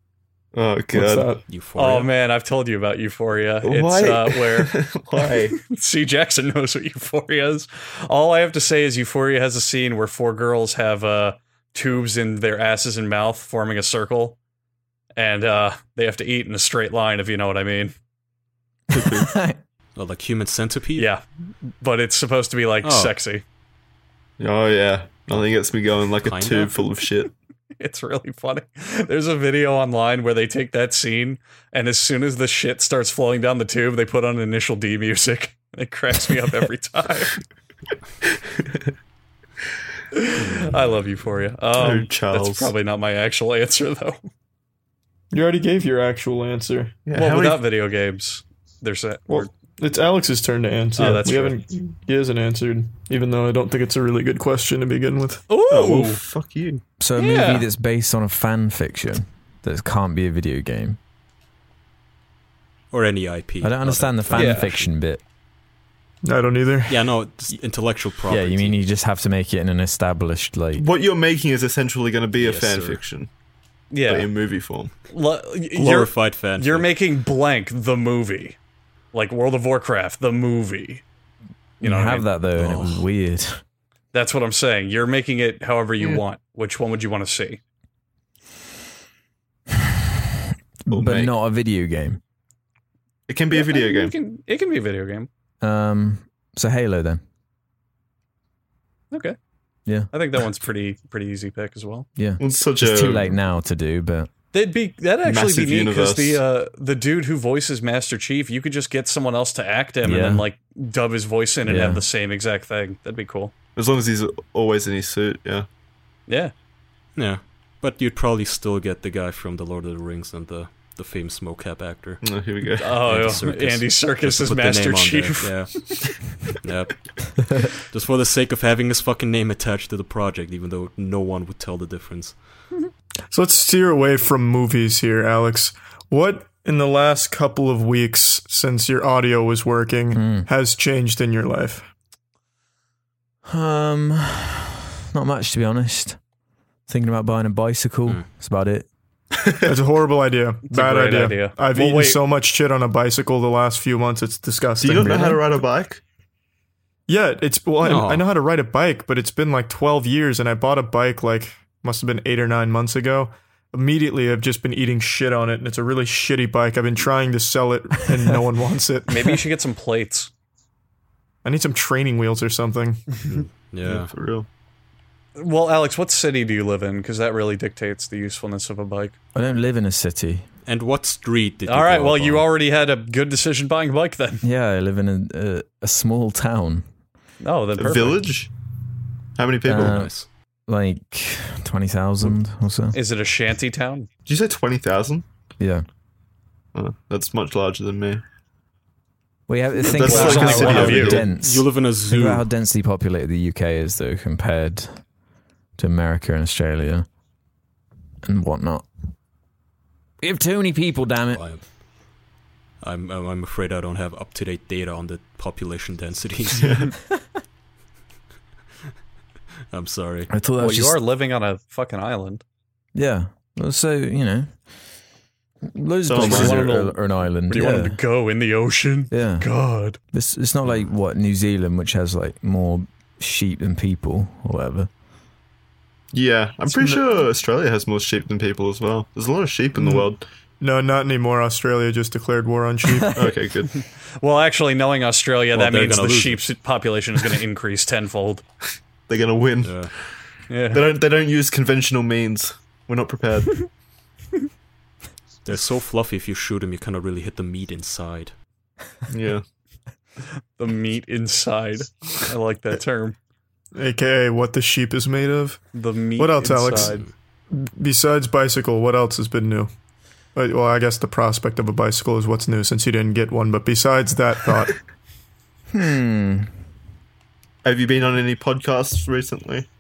Oh What's god. that? Euphoria. Oh man, I've told you about Euphoria. It's Why? uh, where Why? C. Jackson knows what Euphoria is. All I have to say is Euphoria has a scene where four girls have uh, tubes in their asses and mouth forming a circle, and uh, they have to eat in a straight line, if you know what I mean. Oh, like Human Centipede? Yeah, but it's supposed to be like Oh. sexy. Oh yeah. Nothing gets me going like a Kinda. tube full of shit. It's really funny. There's a video online where they take that scene, and as soon as the shit starts flowing down the tube, they put on Initial D music. It cracks me up every time. I love Euphoria. Oh, Um, Charles. That's probably not my actual answer, though. You already gave your actual answer. Yeah, well, how many- without video games, there's a, Well, It's Alex's turn to answer. Oh, that's we true. haven't. He hasn't answered, even though I don't think it's a really good question to begin with. Ooh. Oh, well, fuck you. So a Yeah. movie that's based on a fan fiction that can't be a video game. Or any I P. I don't understand the fan Yeah. fiction bit. I don't either. Yeah, no, it's intellectual property. Yeah, you mean you just have to make it in an established like. What you're making is essentially going to be a Yes, fan sir. fiction, Yeah. but in movie form. L- you're, glorified fan? you're making blank the movie. Like World of Warcraft, the movie. You know what I have mean? that though, and it was Oh. weird. That's what I'm saying. You're making it however you Yeah. want. Which one would you want to see? Well, but mate. not a video game. It can be a video It game. can, it can be a video game. Um, so Halo then. Okay. Yeah. I think that one's pretty pretty easy pick as well. Yeah, It's such it's a too late now to do, but They'd be that'd actually Massive be neat because the universe. uh, the dude who voices Master Chief, you could just get someone else to act him Yeah. and then like dub his voice in and Yeah. have the same exact thing. That'd be cool. As long as he's always in his suit, yeah. Yeah. Yeah, but you'd probably still get the guy from The Lord of the Rings and the, the famous mocap actor. Oh, here we go. Oh, Andy Andy Serkis. Serkis, Just to is put the Master name on Chief. there. Yeah. Yep. Just for the sake of having his fucking name attached to the project, even though no one would tell the difference. So let's steer away from movies here, Alex. What in the last couple of weeks since your audio was working Hmm. has changed in your life? um, not much to be honest. Thinking about buying a bicycle. Hmm. That's about it. That's a horrible idea. Bad great idea. idea. I've Well, eaten wait. so much shit on a bicycle the last few months. It's disgusting. Do you not know how to Really? ride a bike? Yeah, it's well, I, No. I know how to ride a bike, but it's been like twelve years, and I bought a bike like must have been eight or nine months ago. Immediately, I've just been eating shit on it, and it's a really shitty bike. I've been trying to sell it, and no one wants it. Maybe you should get some plates. I need some training wheels or something. Yeah. For real. Well, Alex, what city do you live in? Because that really dictates the usefulness of a bike. I don't live in a city. And what street did you All right, grow well, up you on? already had a good decision buying a bike then. Yeah, I live in a a, a small town, Oh, then A perfect. village? How many people? Uh, Nice. like twenty thousand or so. Is it a shanty town? Did you say twenty thousand? Yeah. Oh, that's much larger than me. We have to think That's about like a how, city how over here. dense. You live in a Think zoo. about how densely populated the U K is, though, compared to America and Australia and whatnot. We have too many people, damn it. I'm, I'm, I'm I'm afraid I don't have up-to-date data on the population densities. I'm sorry. I thought that Well, was you just, are living on a fucking island. yeah. Well, so you know, loads of So places am I. are, are an island. Do you yeah. want them to go in the ocean? yeah. God. It's, it's not like what New Zealand, which has like more sheep than people or whatever. Yeah, I'm pretty sure Australia has more sheep than people as well. There's a lot of sheep in the Mm. world. No, not anymore. Australia just declared war on sheep. Okay, good. Well, actually, knowing Australia, Well, that they're means the gonna lose sheep's population is going to increase tenfold. They're gonna win. Yeah. Yeah. They don't. They don't use conventional means. We're not prepared. They're so fluffy, if you shoot them, you cannot really hit the meat inside. Yeah. The meat inside. I like that term. A K A what the sheep is made of. The meat What else, Alex? inside. Besides bicycle, what else has been new? Uh, Well, I guess the prospect of a bicycle is what's new since you didn't get one. But besides that thought, Hmm. Have you been on any podcasts recently?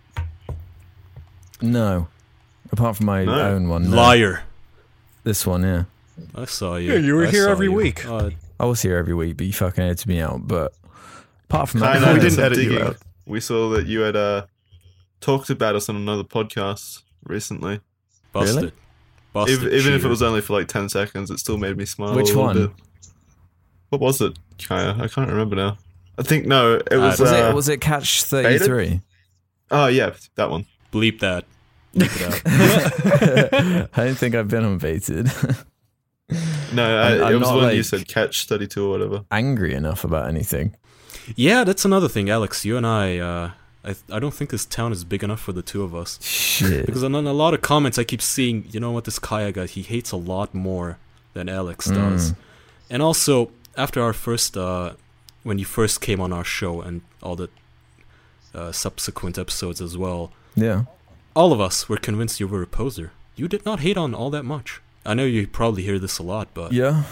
No. Apart from my No. own one. No. Liar. This one, yeah. I saw you. Yeah, you were I here saw every you. week. Uh, I was here every week, but you fucking edited me out. But apart from I that, know, we did didn't some edit you digging. out. We saw that you had uh, talked about us on another podcast recently. busted. Really? Busted. Even, even if it cheater. was only for like ten seconds, it still made me smile. Which a little one? Bit. What was it, Kaya? I can't remember now. I think no, it was. was uh, it was it Catch thirty-three? Oh yeah, that one. Bleep that. Bleep it out. I don't think I've been on Baited. No, I'm- I, I'm it was not, the one you like- said, Catch thirty-two or whatever. Angry enough about anything. Yeah, that's another thing, Alex. You and I, uh, I, I don't think this town is big enough for the two of us. Shit. Because on a lot of comments, I keep seeing, you know what, this Kaya guy, he hates a lot more than Alex does. Mm. And also, after our first, uh, when you first came on our show and all the uh, subsequent episodes as well, Yeah. all of us were convinced you were a poser. You did not hate on all that much. I know you probably hear this a lot, but Yeah.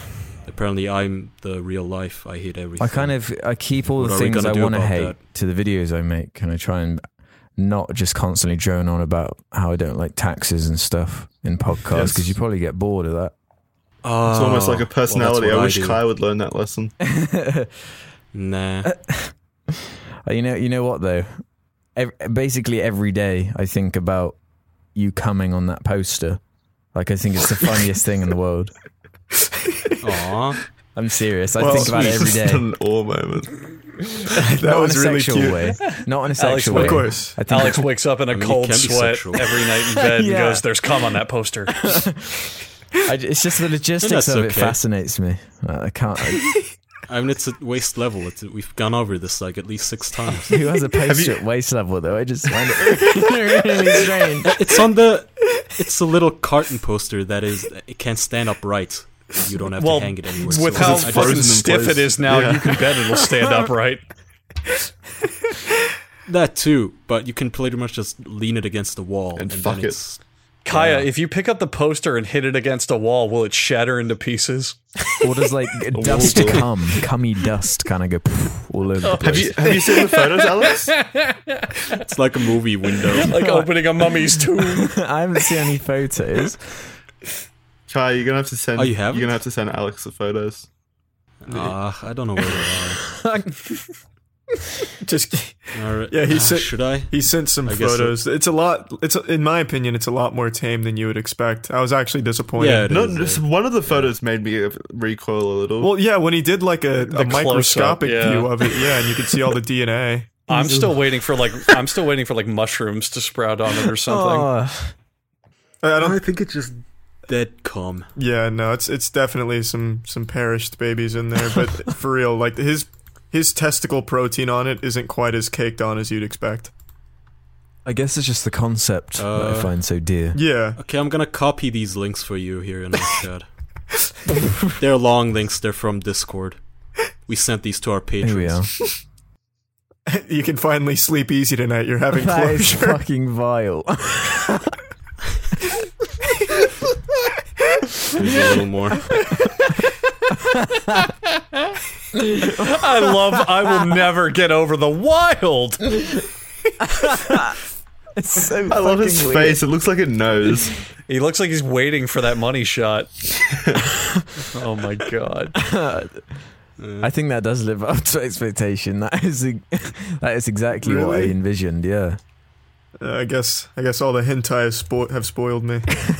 Apparently, I'm the real life. I hate everything. I kind of I keep all What the are we things gonna I do want to about hate that? to the videos I make, and I try and not just constantly drone on about how I don't like taxes and stuff in podcasts, Yes. because you probably get bored of that. Oh, It's almost like a personality. Well, I that's wish what I Kai would learn that lesson. do. Nah. Uh, You know, you know what though? Ev basically every day I think about you coming on that poster. Like I think it's the funniest thing in the world. Aw. I'm serious. I Well, think about it every it's day. an awe moment. That Not was was in a really sexual cute. way. Not in a Alex, sexual of way. Of course. I think Alex wakes up in a I mean, it cold can be sweat sexual. every night in bed Yeah. and goes, "There's cum on that poster." I, it's just the logistics That's of it okay. fascinates me. Uh, I can't. I, I mean, it's at waist level. It's, we've gone over this like at least six times. who has a poster at waist level though? I just find it really strange. It's on the. It's a little carton poster that is. It can't stand upright. You don't have Well, to hang it anywhere. With So how I just- fucking frozen in stiff place. it is now, Yeah. you can bet it'll stand upright. that too, but you can pretty much just lean it against the wall And and, fuck then it. it's. Kaya, Yeah. if you pick up the poster and hit it against a wall, will it shatter into pieces? Or does like dust will. come, cummy dust kind of go all over the place? Have you have you seen the photos, Alex? It's like a movie window. Like opening a mummy's tomb. I haven't seen any photos. Kai, you're gonna have to send. Oh, you haven't? You're gonna have to send Alex the photos. Ah, I don't know where they are. Just All right. Yeah, he Ah, said- should I? he sent some I guess so. photos. It's a lot. It's a, in my opinion, it's a lot more tame than you would expect. I was actually disappointed. Yeah, it No, is, just yeah. one of the photos made me recoil a little. Well, yeah, when he did like a, a close-up, microscopic yeah. view of it, yeah, and you could see all the D N A. I'm still waiting for like I'm still waiting for like mushrooms to sprout on it or something. Oh, I don't. think it's just dead cum. Yeah, no, it's it's definitely some some perished babies in there, but for real, like his his testicle protein on it isn't quite as caked on as you'd expect. I guess it's just the concept that I Uh, find so dear. Yeah, Okay, I'm gonna copy these links for you here in our chat. They're long links. They're from Discord. We sent these to our patrons. Here we are. you can finally sleep easy tonight. You're having That is closure. fucking vile. Here's a little more. I love I will never get over the wild. It's so I love his fucking face. It looks like it knows. He looks like he's waiting for that money shot. Oh my god. weird. I think that does live up to expectation. That is that is exactly what I Really? envisioned. Yeah. Uh, I guess I guess all the hentai has spo- have spoiled me.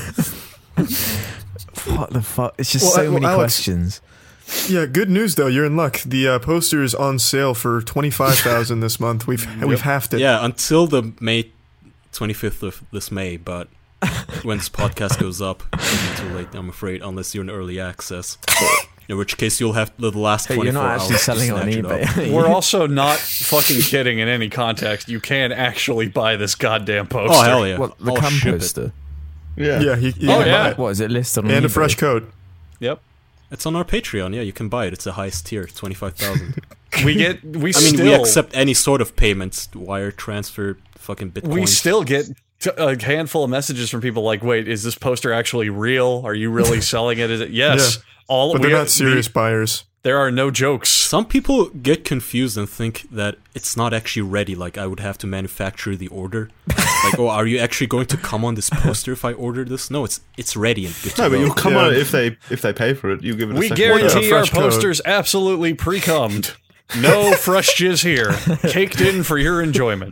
What the fuck? It's just Well, so I- well, many Alex- questions. Yeah, good news though. You're in luck. The uh, poster is on sale for twenty five thousand this month. We've we've halved it. Yeah, until the May twenty-fifth of this May, but when this podcast goes up, it'll be too late, I'm afraid, unless you're in early access. In which case, you'll have the last Hey, twenty-four you're not actually hours to selling it on snatch it up. eBay. We're also not fucking kidding in any context. You can actually buy this goddamn poster. Oh, hell yeah. What the I'll cum ship it. poster? Yeah. Yeah, he, he Oh, can yeah. buy it. What is it listed on And a eBay? fresh coat. Yep. It's on our Patreon, yeah, you can buy it. It's the highest tier, twenty-five thousand. We get we I mean, still we accept any sort of payments, wire transfer, fucking Bitcoin. we still get t- a handful of messages from people like, "Wait, is this poster actually real? Are you really selling it?" Is it? Yes. All But we they're are- not serious the- buyers. there are no jokes. Some people get confused and think that it's not actually ready, like I would have to manufacture the order. Like, oh, are you actually going to come on this poster if I order this? No, it's it's ready and good to No, but go. you'll come Yeah. on it if they if they pay for it. You give it. A We second. guarantee yeah, our fresh code. posters absolutely pre-cummed. No fresh jizz here. Caked in for your enjoyment.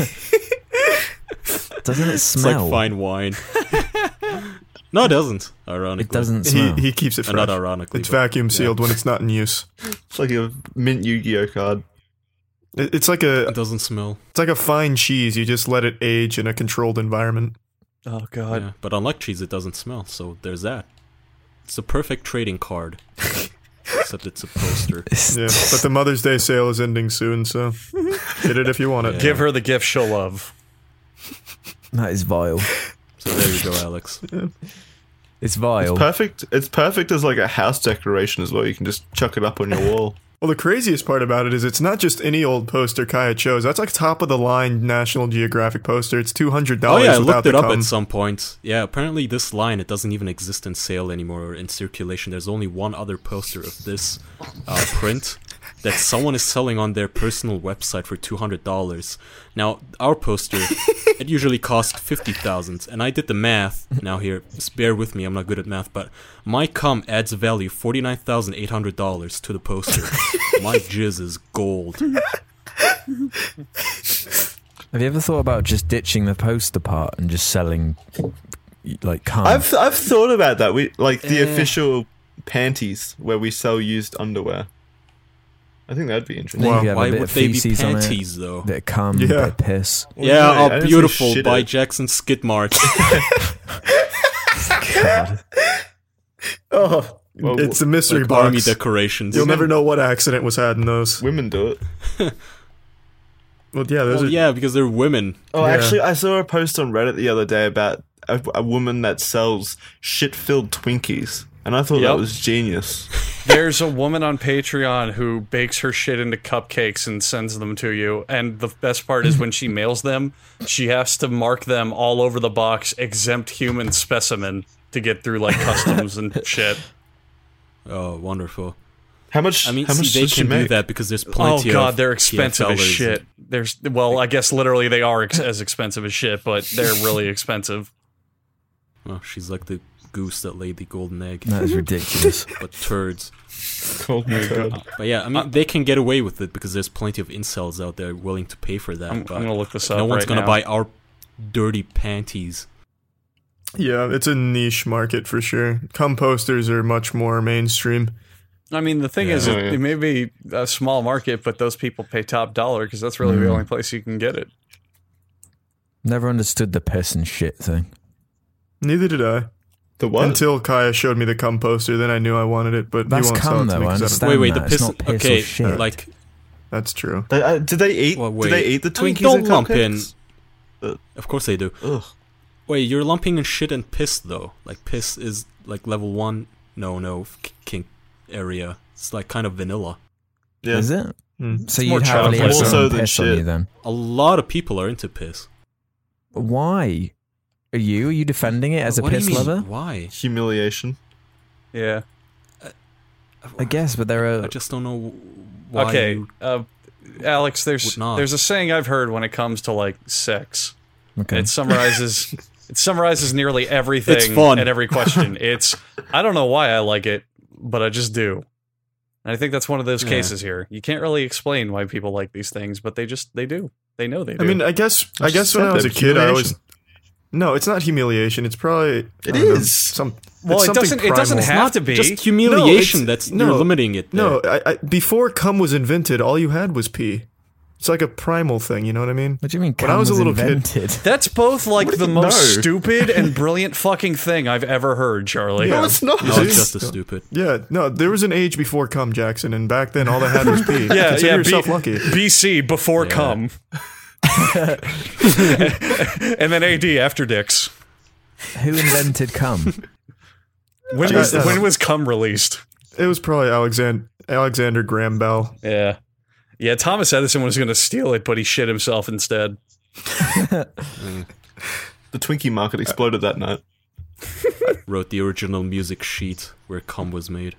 Doesn't it It's smell? like fine wine. No, it doesn't. Ironically, It doesn't He smell. he keeps it Uh, fresh. not ironically. It's but- vacuum sealed when it's not in use. It's like a mint Yu-Gi-Oh card. It, it's like a It doesn't smell. it's like a fine cheese. You just let it age in a controlled environment. Oh god. Yeah, but unlike cheese, it doesn't smell. So there's that. It's a perfect trading card. Except it's a poster. Yeah, but the Mother's Day sale is ending soon, so get it if you want it. Yeah. Give her the gift she'll love. That is vile. So there you go, Alex. It's vile. It's perfect. It's perfect as like a house decoration as well. You can just chuck it up on your wall. Well, the craziest part about it is it's not just any old poster Kaya chose. That's like top of the line National Geographic poster. It's two hundred Oh dollars yeah, I without looked the it up cum. at some point. Yeah, apparently this line, it doesn't even exist in sale anymore or in circulation. There's only one other poster of this uh, print that someone is selling on their personal website for two hundred dollars. Now, our poster, it usually costs fifty thousand dollars, and I did the math. Now here, just bear with me, I'm not good at math, but my cum adds value forty-nine thousand eight hundred dollars to the poster. My jizz is gold. Have you ever thought about just ditching the poster part and just selling, like, cum? I've I've thought about that. We like the Eh. official panties where we sell used underwear. I think that'd be interesting. Wow. Maybe have Why a bit would of they be feces on it, panties, though? a bit of cum, Yeah. a bit of piss. Well, Yeah, no, I oh, didn't say beautiful, shit by it. Jackson Skid Marks. God. Oh, Well, it's a mystery Like box. army decorations. You'll never know what accident was had in those. Women do it. Well, yeah, those Well, are. yeah, because they're women. Oh, Yeah. actually, I saw a post on Reddit the other day about a, a woman that sells shit-filled Twinkies, and I thought Yep. that was genius. There's a woman on Patreon who bakes her shit into cupcakes and sends them to you. And the best part is when she mails them, she has to mark them all over the box, exempt human specimen, to get through like customs and shit. Oh, wonderful. How much? I mean, how much see, they does she can do make? that because there's Oh plenty of god, they're expensive as T F Lers shit. and- There's well, I guess literally they are ex- as expensive as shit, but they're really expensive. Oh, she's like the goose that laid the golden egg, That is ridiculous. but turds. Called me a god. But yeah, I mean, they can get away with it because there's plenty of incels out there willing to pay for that. I'm, I'm but gonna look this up. no one's right gonna now. buy our dirty panties. Yeah, it's a niche market for sure. Cum posters are much more mainstream. I mean, the thing Yeah. is, Oh, it, yeah. it may be a small market, but those people pay top dollar because that's really the Mm. only place you can get it. Never understood the piss and shit thing. Neither did I. The what? Until Kaya showed me the cum poster, then I knew I wanted it, but That's he won't cum, sell it to though, me I 'cause I don't- understand. Wait, wait, the that. It's piss. not piss or okay, shit. like, That's true. They, uh, do they eat? well, do wait. they eat the I mean, Twinkies don't and lump in. cupcakes? Of course they do. Ugh. Wait, you're lumping in shit and piss though. Like piss is like level one. No, no, k- kink area. It's like kind of vanilla. Yeah. Is it? Mm. So more you'd happily have chocolate. Also someone than piss on shit. you then? A lot of people are into piss. Why? Are you? Are you defending it as a What do you piss mean? lover? Why? Humiliation. Yeah. I guess, but there are. I just don't know why. Okay, you- uh, Alex. There's would not. there's a saying I've heard when it comes to like sex. Okay. It summarizes it summarizes nearly everything It's fun. and every question. It's I don't know why I like it, but I just do. And I think that's one of those Yeah. cases here. You can't really explain why people like these things, but they just they do. They know they do. I mean, I guess I Just guess when said I was a that, kid, I always. humiliation. No, it's not humiliation. It's probably It I don't know, is. some. well, it's it something doesn't it doesn't primal. have Not to be. just humiliation. No, that's it's- you're no. limiting it. No, there. I, I, before cum was invented, all you had was pee. It's like a primal thing. You know what I mean? What do you mean? when I cum was a little kid- invented? That's both like What do the you most know? stupid and brilliant fucking thing I've ever heard, Charlie. Yeah. No, it's not. no, see? it's just as stupid. Yeah, no, there was an age before cum, Jackson, and back then all they had was pee. Yeah, Consider yeah. yourself B- lucky. B C before Yeah. cum, and then A D after dicks. Who invented cum? When I- was I- when was cum released? It was probably Alexander Alexander Graham Bell. Yeah, yeah. Thomas Edison was going to steal it, but he shit himself instead. The Twinkie market exploded that night. Wrote the original music sheet where cum was made.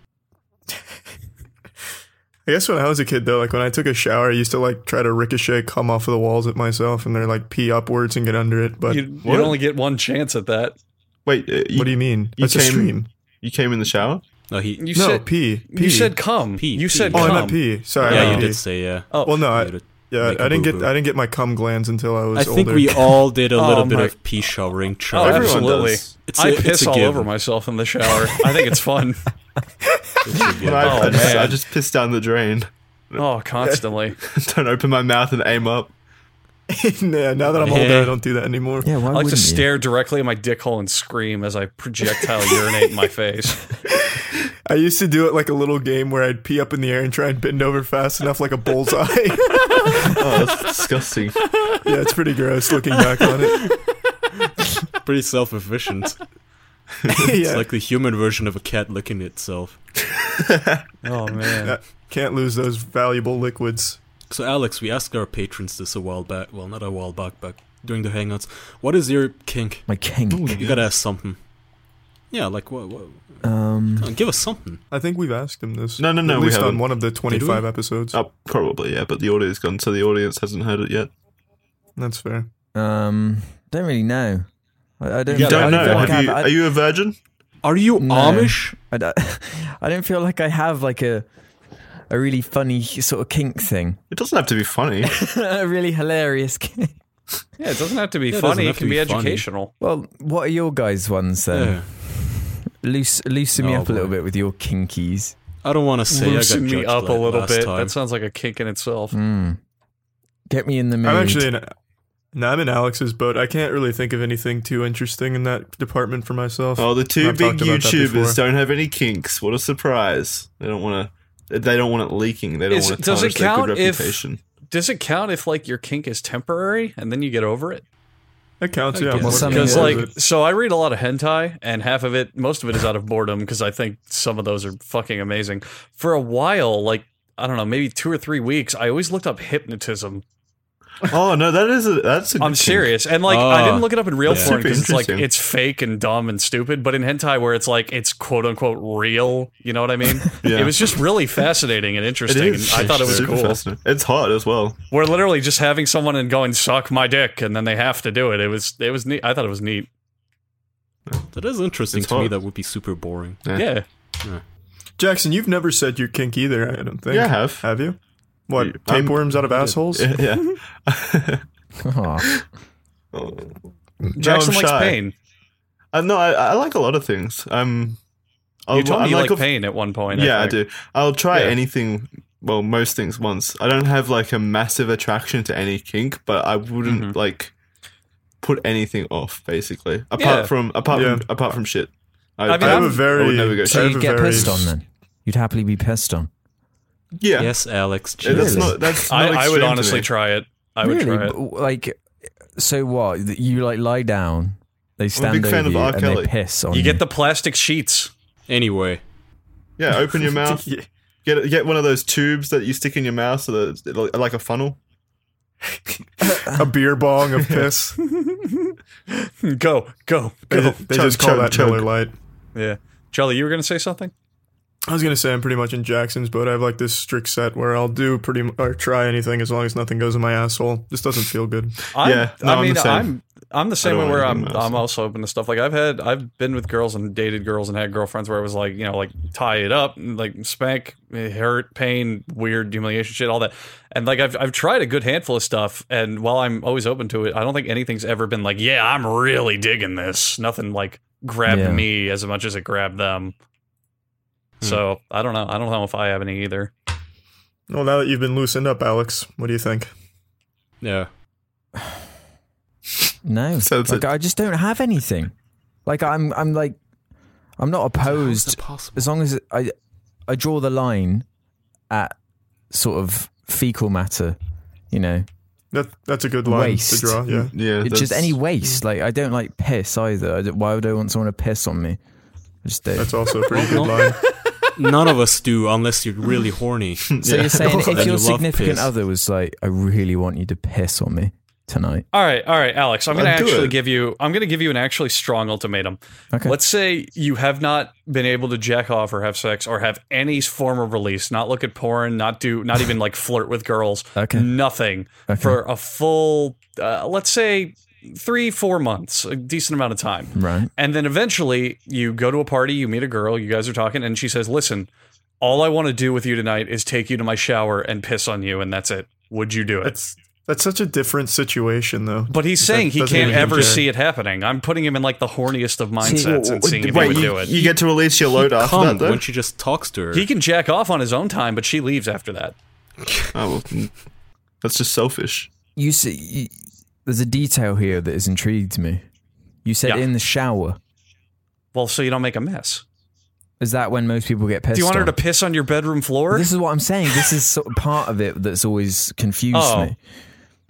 I guess when I was a kid, though, like when I took a shower, I used to like try to ricochet cum off of the walls at myself, and they're like pee upwards and get under it. But You what? you only get one chance at that. Wait, uh, you, what do you mean? you That's a came- stream. you came in the shower? No, he. You no, said pee. pee. you said cum. Pee, You pee. said Oh, I cum. meant pee. Sorry. I yeah, meant you pee. did say yeah. Oh, Well, no, I, You did. yeah, Make a I didn't get boo-boo. I didn't get my cum glands until I was I think older. we all did a Oh, little bit my- of pee showering. oh, Charlie. Everyone absolutely. does. It's I a- it's piss a all given. over myself in the shower. I think it's fun. It's a given. Well, I, Oh, I, just, man. I just pissed down the drain. Oh, constantly. Don't open my mouth and aim up. yeah, now that I'm Hey. older, I don't do that anymore. Yeah, why I like to wouldn't you? stare directly at my dick hole and scream as I projectile urinate in my face. I used to do it like a little game where I'd pee up in the air and try and bend over fast enough like a bullseye. Oh, that's disgusting. Yeah, it's pretty gross looking back on it. Pretty self-efficient. It's yeah, like the human version of a cat licking itself. Oh man. Yeah. Can't lose those valuable liquids. So, Alex, we asked our patrons this a while back. Well, not a while back, but during the Hangouts. What is your kink? My kink. You gotta ask something. Yeah, like what? what Um, uh, give us something. I think we've asked him this. No, no, no, At we least on haven't. one of the twenty-five we? episodes. Oh, probably, yeah, but the audio's gone, so the audience hasn't heard it yet. That's fair. um, don't really know. I, I don't. You gotta- don't I know. feel like Have I you, I- are you a virgin? Are you No. Amish? I don't, I don't feel like I have like a a really funny sort of kink thing. It doesn't have to be funny. A really hilarious kink. Yeah, it doesn't have to be Yeah, it doesn't funny. It have can to be, be funny. educational. Well, what are your guys' ones then? Yeah. Loose, loosen me Oh, up a little boy. bit with your kinkies. I don't want to say Loosen I got me judged up a la- little last bit. time. That sounds like a kink in itself. Mm. Get me in the mood. I'm actually in. No, I'm in Alex's boat. I can't really think of anything too interesting in that department for myself. Oh, the two I've big talked about that before. YouTubers don't have any kinks. What a surprise! They don't want to. They don't want it leaking. They don't Is- want to does it tarnish their good count if- reputation. Does it count if like your kink is temporary and then you get over it? That counts, I yeah. guess. What- Some- Because Yeah. like, it? so I read a lot of hentai, and half of it, most of it, is out of boredom because I think some of those are fucking amazing. For a while, like I don't know, maybe two or three weeks, I always looked up hypnotism. Oh no, that is a that's a. I'm good kink. serious, and like I Ah, didn't look it up in real yeah. porn Super because it's like interesting. it's fake and dumb and stupid. But in hentai, where it's like it's quote unquote real, you know what I mean? Yeah. It was just really fascinating and It interesting, is. and I thought it was Super cool. fascinating. It's hot as well. We're literally just having someone and going suck my dick, and then they have to do it. It was it was neat. I thought it was neat. That is interesting It's to me. hard. That would be super boring. Yeah. Yeah. Jackson, you've never said your kink either, I don't think. Yeah, I have. Have you? What, Yeah, tapeworms um, out of assholes? Yeah. yeah. Oh. Oh. Jackson no, I'm likes shy. pain. Uh, no, I, I like a lot of things. I'm. I'll, You told me I'm you like like a- pain at one point. Yeah, I, think. do. I'll try Yeah. anything. Well, most things once. I don't have like a massive attraction to any kink, but I wouldn't Mhm. like put anything off. Basically, apart Yeah. from apart Yeah. from apart from shit. I, I mean, I have I'm- a very. I would never go I So have you'd a get very- pissed on then? You'd happily be pissed on? yeah. Yes, Alex. Yeah, that's Jesus. not. That's I, not I extreme would to honestly me. try it. I would really? try it. But, like, so what? You like lie down, they stand big fan over of you, R. and Kelly. they piss on You get the plastic sheets. Anyway, Yeah, open your mouth. Yeah. Get get one of those tubes that you stick in your mouth, so that it's like- like a funnel. A beer bong of piss. Go, go, They, go. they Chug, just call chug, that chug. Miller Lite. Yeah. Charlie, you were going to say something? I was gonna say I'm pretty much in Jackson's boat. I have like this strict set where I'll do pretty m- or try anything as long as nothing goes in my asshole. This doesn't feel good. I'm, Yeah, no, I I'm mean, the same. I'm I'm the same don't way want where anything I'm in my I'm house. also open to stuff. Like I've had I've been with girls and dated girls and had girlfriends where it was like, you know, like tie it up, and, like spank, hurt, pain, weird, humiliation, shit, all that. And like I've I've tried a good handful of stuff, and while I'm always open to it, I don't think anything's ever been like, yeah, I'm really digging this. Nothing like grabbed Yeah. me as much as it grabbed them. So I don't know. I don't know if I have any either. Well, now that you've been loosened up, Alex, what do you think? yeah. No, So it's like a- I just don't have anything. Like I'm, I'm like, I'm not How is opposed that possible? as long as I, I draw the line at sort of fecal matter. You know, That that's a good line Waste. to draw. Yeah. Yeah, it's just that's- any waste. Like I don't like piss either. I don't- why would I want someone to piss on me? I just don't. That's also a pretty good line. None of us do unless you're really horny. So Yeah. you're saying And if you your love significant piss. other was like, I really want you to piss on me tonight. All right, all right, Alex. I'm going to I'll do actually it. give you. I'm going to give you an actually strong ultimatum. Okay. Let's say you have not been able to jack off or have sex or have any form of release, not look at porn, not do, not even like flirt with girls, Okay. nothing Okay. for a full, uh, let's say, three, four months, a decent amount of time. Right. And then eventually you go to a party, you meet a girl, you guys are talking, and she says, listen, all I want to do with you tonight is take you to my shower and piss on you, and that's it. Would you do it? That's that's such a different situation, though. But he's That saying he doesn't can't even ever care. see it happening. I'm putting him in like the horniest of mindsets and seeing if Wait, he would you, do it. you get to release your load after Come that, though? when she just talks to her. He can jack off on his own time, but she leaves after that. Oh, well, mm, that's just selfish. You see, you, there's a detail here that has intrigued me. You said Yeah. in the shower. Well, so you don't make a mess. Is that when most people get pissed Do you want her on? to piss on your bedroom floor? This is what I'm saying. This is sort of part of it that's always confused Oh. me.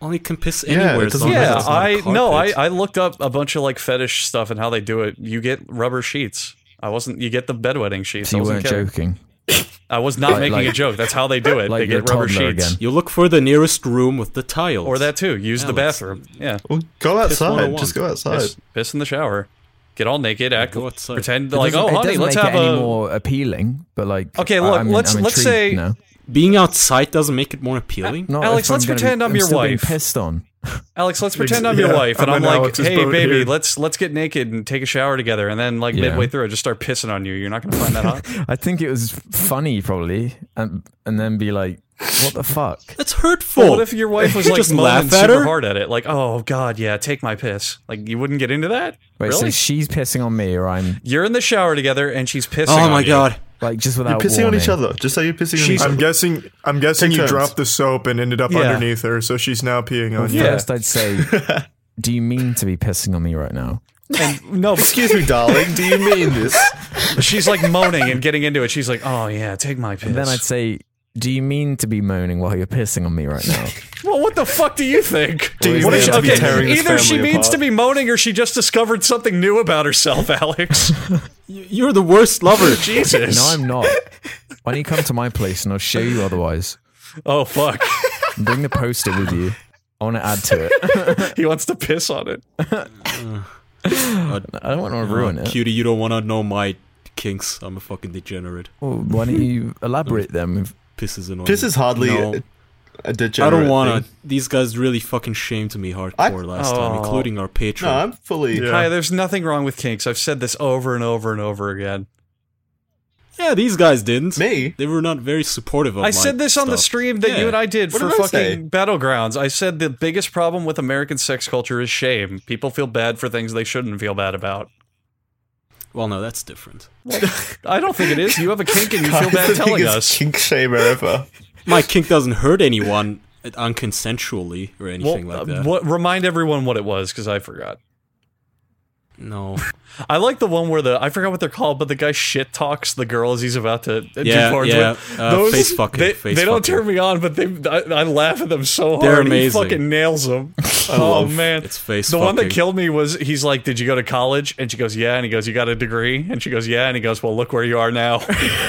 Well, you can piss Yeah, anywhere. it as doesn't long as Yeah, it's not a I no, I, carpet. I looked up a bunch of like fetish stuff and how they do it. You get rubber sheets. I wasn't. You get the bedwetting sheets. So I you wasn't weren't kidding. joking. I was not Like- making like- a joke. That's how they do it. Like they you're get a rubber toddler sheets. again. You look for the nearest room with the tiles. Or that too. Use the Alex. bathroom. Yeah. Well, go outside. one oh one. Just go outside. Piss, piss in the shower. Get all naked. Act. go outside. Pretend It like, doesn't- oh, it honey, doesn't let's make have it a. any more appealing, but like, Okay, I- look, I'm, let's- I'm let's intrigued say- now. Being outside doesn't make it more appealing. Not Alex, if I'm let's gonna pretend be, I'm your still being wife. pissed on. Alex, let's pretend Ex- I'm your yeah, wife, and I'm I'm in like, Alex's hey, boat baby, here. let's let's get naked and take a shower together, and then like Yeah. midway through, I just start pissing on you. You're not gonna find that hot. I think it was funny, probably, and and then be like, "What the fuck?" That's hurtful. Well, what if your wife was like Just moaning laugh at super her? hard at it, like, oh god, yeah, take my piss. Like you wouldn't get into that. Wait, really? so she's pissing on me, or I'm You're in the shower together, and she's pissing. oh on my you. god. like just You're without pissing warning. on each other. Just say you're pissing on She's- each other. I'm guessing. I'm guessing Take you turns. dropped the soap and ended up Yeah. underneath her, so she's now peeing on Well, you. Yeah. first, I'd say, "Do you mean to be pissing on me right now?" And no, but Excuse me, darling. Do you mean this? she's like moaning and getting into it. She's like, oh yeah, take my piss. And then I'd say, "Do you mean to be moaning while you're pissing on me right now?" well, what the fuck do you think? Do you What mean is she- to be okay, tearing this either she family means apart? to be moaning or she just discovered something new about herself, Alex. Y- You're the worst lover. Jesus. No, I'm not. Why don't you come to my place and I'll show you otherwise? Oh fuck. Bring the poster with you. I want to add to it. He wants to piss on it. I don't want to ruin it. Cutie, you don't want to know my kinks. I'm a fucking degenerate. Well, why don't you elaborate them? If- Pisses annoying. Piss is hardly No. a, a degenerate I don't want thing. to. These guys really fucking shamed me hardcore I- last Oh. time, including our patron. No, I'm fully. Yeah. Hi, there's nothing wrong with kinks. I've said this over and over and over again. Yeah, these guys didn't. Me? They were not very supportive of I my said this on the stuff. stream that Yeah. you and I did What for did I say? fucking Battlegrounds. I said the biggest problem with American sex culture is shame. People feel bad for things they shouldn't feel bad about. Well, no, that's different. I don't think it is. You have a kink and you feel Guys, bad the telling biggest us. kink shamer ever. My kink doesn't hurt anyone unconsensually or anything Well, like uh, that. what, remind everyone what it was, because I forgot. No. I like the one where the I forgot what they're called, but the guy shit talks the girl as he's about to Yeah, do porn yeah, with. uh, face fucking, They, face they don't fucking. turn me on, but they I, I laugh at them so hard. They're He amazing. fucking nails them. oh love- man, It's face The one that fucking. killed me was he's like, "Did you go to college?" And she goes, "Yeah." And he goes, "You got a degree?" And she goes, "Yeah." And he goes, "Well, look where you are now."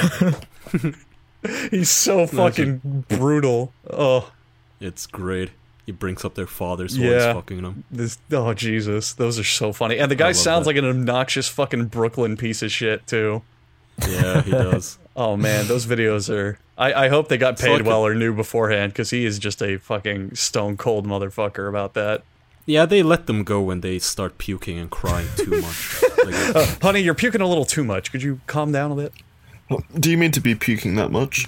He's so fucking brutal. Oh, It's great. He brings up their fathers Yeah. while he's fucking them. this oh Jesus, those are so funny. And the guy love sounds that. like an obnoxious fucking Brooklyn piece of shit too. Yeah, he does. Oh man, those videos are. I, I hope they got paid like a- well or knew beforehand, because he is just a fucking stone cold motherfucker about that. Yeah, they let them go when they start puking and crying too much. Like, Uh, honey, you're puking a little too much. Could you calm down a bit? Do you mean to be puking that much?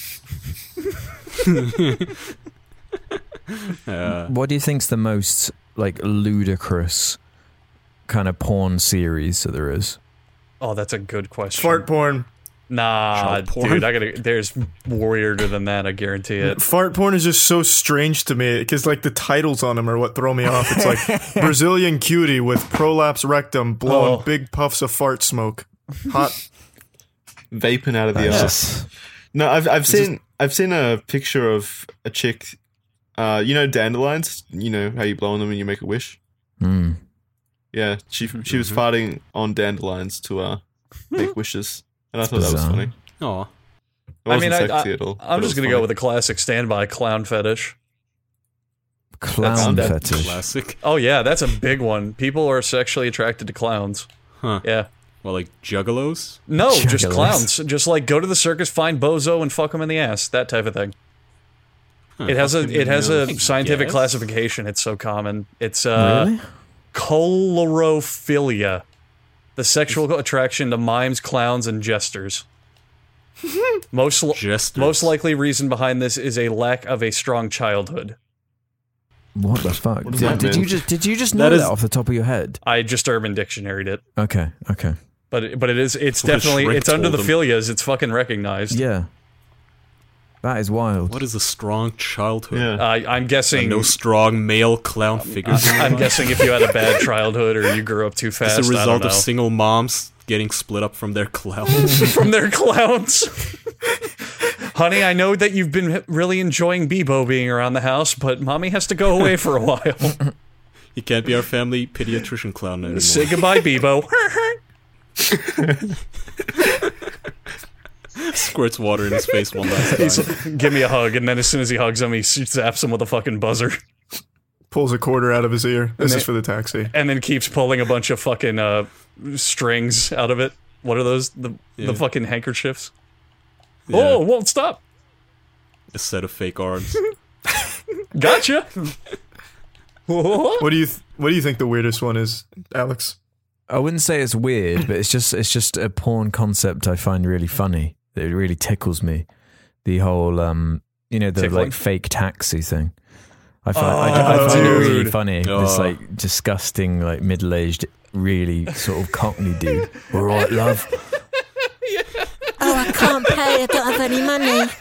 uh, What do you think's the most like ludicrous kind of porn series that there is? Oh, that's a good question. Fart porn. Nah, Child porn? dude, I gotta. There's weirder than that. I guarantee it. Fart porn is just so strange to me because like the titles on them are what throw me off. It's like Brazilian cutie with prolapse rectum blowing Oh. big puffs of fart smoke. Hot. Vaping out of the That's ass. just- No, I've I've seen I've seen a picture of a chick. Uh, you know dandelions. You know how you blow on them and you make a wish. Hmm. Yeah, she she was farting on dandelions to uh make wishes, and I thought that was bizarre. funny. aw. It I wasn't mean, I, sexy I, at all. I'm just gonna go with a classic standby clown fetish. Clown that- fetish. Classic. Oh yeah, that's a big one. People are sexually attracted to clowns. Huh. Yeah. Well, like juggalos? No, just Juggalos. clowns. Just like go to the circus, find bozo, and fuck him in the ass. That type of thing. It has a it has a I scientific guess. classification. It's so common. It's uh, Really? Chlorophilia, the sexual attraction to mimes, clowns, and jesters. most li- Jesters. most likely reason behind this is a lack of a strong childhood. What the fuck? What does Did, that did mean? you just did you just know That that, is- off the top of your head? I just Urban Dictionary'd it, Okay, okay. but it- but it is it's What a definitely shrink it's under the told philias. It's fucking recognized. Yeah. That is wild. What is a strong childhood? Yeah. Uh, I'm guessing. No strong male clown figures. in your I'm life? guessing if you had a bad childhood or you grew up too fast. It's a I don't result know. of single moms getting split up from their clowns. from their clowns. Honey, I know that you've been really enjoying Bebo being around the house, but mommy has to go away for a while. He can't be our family pediatrician clown anymore. Say goodbye, Bebo. Squirts water in his face one last time. He's, give me a hug, and then as soon as he hugs him, he zaps him with a fucking buzzer. Pulls a quarter out of his ear. This then- is for the taxi. And then keeps pulling a bunch of fucking uh, strings out of it. What are those? The Yeah. the fucking handkerchiefs? Yeah. Oh, it won't stop. A set of fake arms. Gotcha. What do you th- What do you think the weirdest one is, Alex? I wouldn't say it's weird, but it's just it's just a porn concept I find really funny. It really tickles me. The whole, um, you know, the Tickling? like fake taxi thing. I find, Oh, I, I find it really dude. funny. Oh. This like disgusting, like middle aged, really sort of cockney dude. All right, love. Oh, I can't pay. I don't have any money.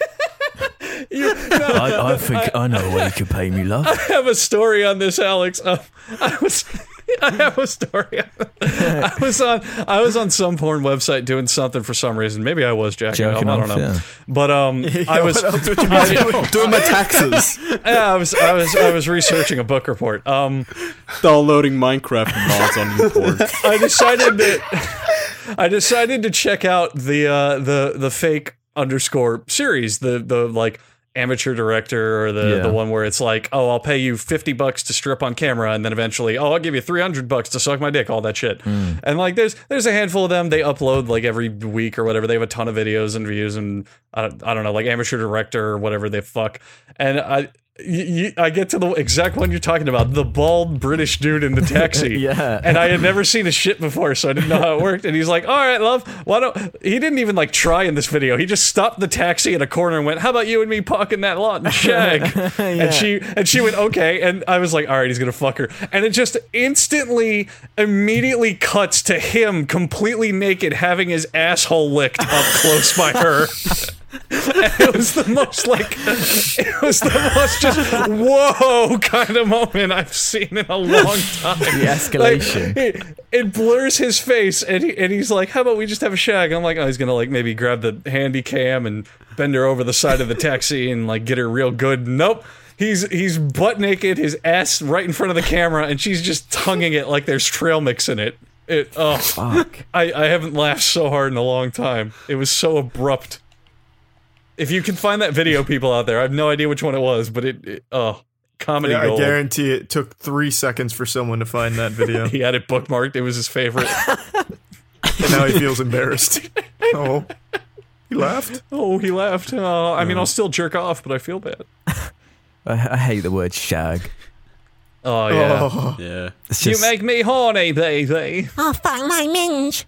I, I think I know a way you could pay me, love. I have a story on this, Alex. Uh, I was, I have a story. I was on, I was on some porn website doing something for some reason. Maybe I was jacking off. Jerking I don't off, know. yeah. But um, I was, What else would you be doing? Doing my taxes. yeah, I was, I was, I was researching a book report. Um, Downloading Minecraft mods on YouPorn. I decided that I decided to check out the uh, the the fake underscore series, the the like amateur director or the Yeah. the one where it's like, oh, I'll pay you fifty bucks to strip on camera, and then eventually, oh, I'll give you three hundred bucks to suck my dick, all that shit. And like, there's there's a handful of them. They upload like every week or whatever. They have a ton of videos and views, and I don't, I don't know, like amateur director or whatever they fuck. And I. You, you, I get to the exact one you're talking about, the bald British dude in the taxi. Yeah. And I had never seen his shit before, so I didn't know how it worked. And he's like, all right, love, why don't... He didn't even, like, try in this video. He just stopped the taxi in a corner and went, how about you and me parking that lot and shag? And she and she went, okay. And I was like, all right, he's going to fuck her. And it just instantly, immediately cuts to him completely naked, having his asshole licked up close by her. And it was the most like it was the most just whoa kind of moment I've seen in a long time. The escalation. Like, it, it blurs his face, and he, and he's like, "How about we just have a shag?" I'm like, "Oh, he's gonna like maybe grab the handy cam and bend her over the side of the taxi and like get her real good." Nope. He's he's butt naked, his ass right in front of the camera, and she's just tonguing it like there's trail mix in it. It oh Fuck. I, I haven't laughed so hard in a long time. It was so abrupt. If you can find that video, people out there, I have no idea which one it was, but it, it oh, comedy Yeah, I gold. guarantee it took three seconds for someone to find that video. He had it bookmarked. It was his favorite. And now he feels embarrassed. Oh, he laughed. Oh, he laughed. Uh, I mean, I'll still jerk off, but I feel bad. I, I hate the word shag. Oh yeah. Oh. Yeah. It's You just, make me horny, baby. Oh, fuck my minge.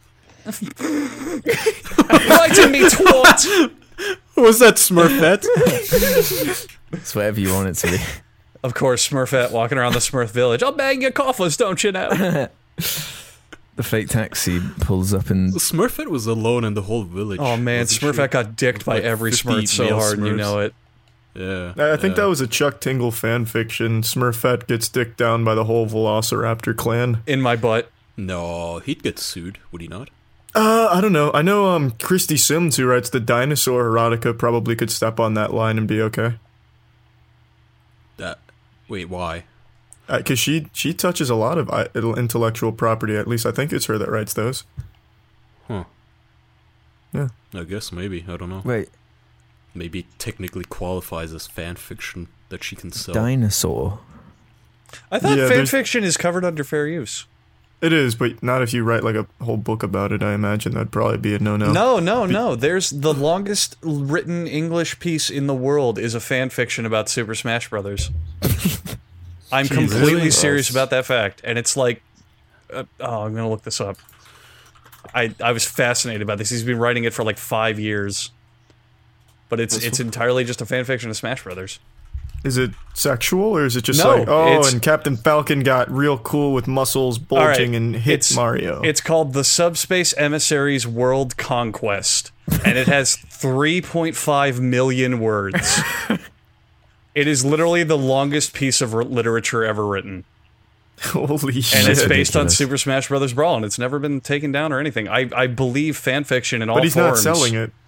Biting me, twat. Was that Smurfette? it's whatever you want it to be. Of course, Smurfette walking around the Smurf village. I'll bang your coffers, don't you know? The fake taxi pulls up and Smurfette was alone in the whole village. Oh man, wasn't she? Smurfette got dicked by Like every fifty Smurf so male hard, and you Smurfs. know it. Yeah. I think yeah. that was a Chuck Tingle fan fiction. Smurfette gets dicked down by the whole Velociraptor clan. In my butt. No, he'd get sued, would he not? Uh, I don't know. I know um, Christy Sims, who writes the dinosaur erotica, probably could step on that line and be okay. That. Wait, why? Because uh, she she touches a lot of uh, intellectual property. At least I think it's her that writes those. Huh. Yeah. I guess maybe. I don't know. wait, Maybe it technically qualifies as fan fiction that she can sell. dinosaur. I thought Yeah, fan there's- fiction is covered under fair use. It is, but not if you write like a whole book about it. I imagine that'd probably be a no-no. No, no, no. There's the longest written English piece in the world is a fan fiction about Super Smash Brothers. I'm Jesus. completely Really? serious about that fact, and it's like, uh, oh, I'm gonna look this up. I I was fascinated by this. He's been writing it for like five years, but it's it's entirely just a fan fiction of Smash Brothers. Is it sexual or is it just No, like, oh, it's- and Captain Falcon got real cool with muscles bulging right, and hit it's- Mario? It's called the Subspace Emissaries World Conquest, and it has three point five million words. It is literally the longest piece of r- literature ever written, Holy and shit. it's based on ridiculous. Super Smash Bros. Brawl, and it's never been taken down or anything. I, I believe fan fiction in all But he's forms. not selling it.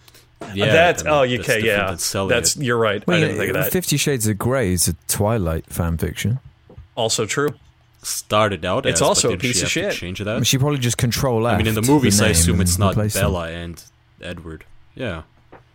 Yeah, that's I mean, oh, you that's can different yeah. than selling That's it. you're right. Well, I you didn't know, think of that. Fifty Shades of Grey is a Twilight fan fiction. Also true. started out It's as, also but a didn't piece she of have to shit. change I that? mean, she probably just control F. I mean, in the movies, I assume it's not replace them. Bella and Edward. Yeah.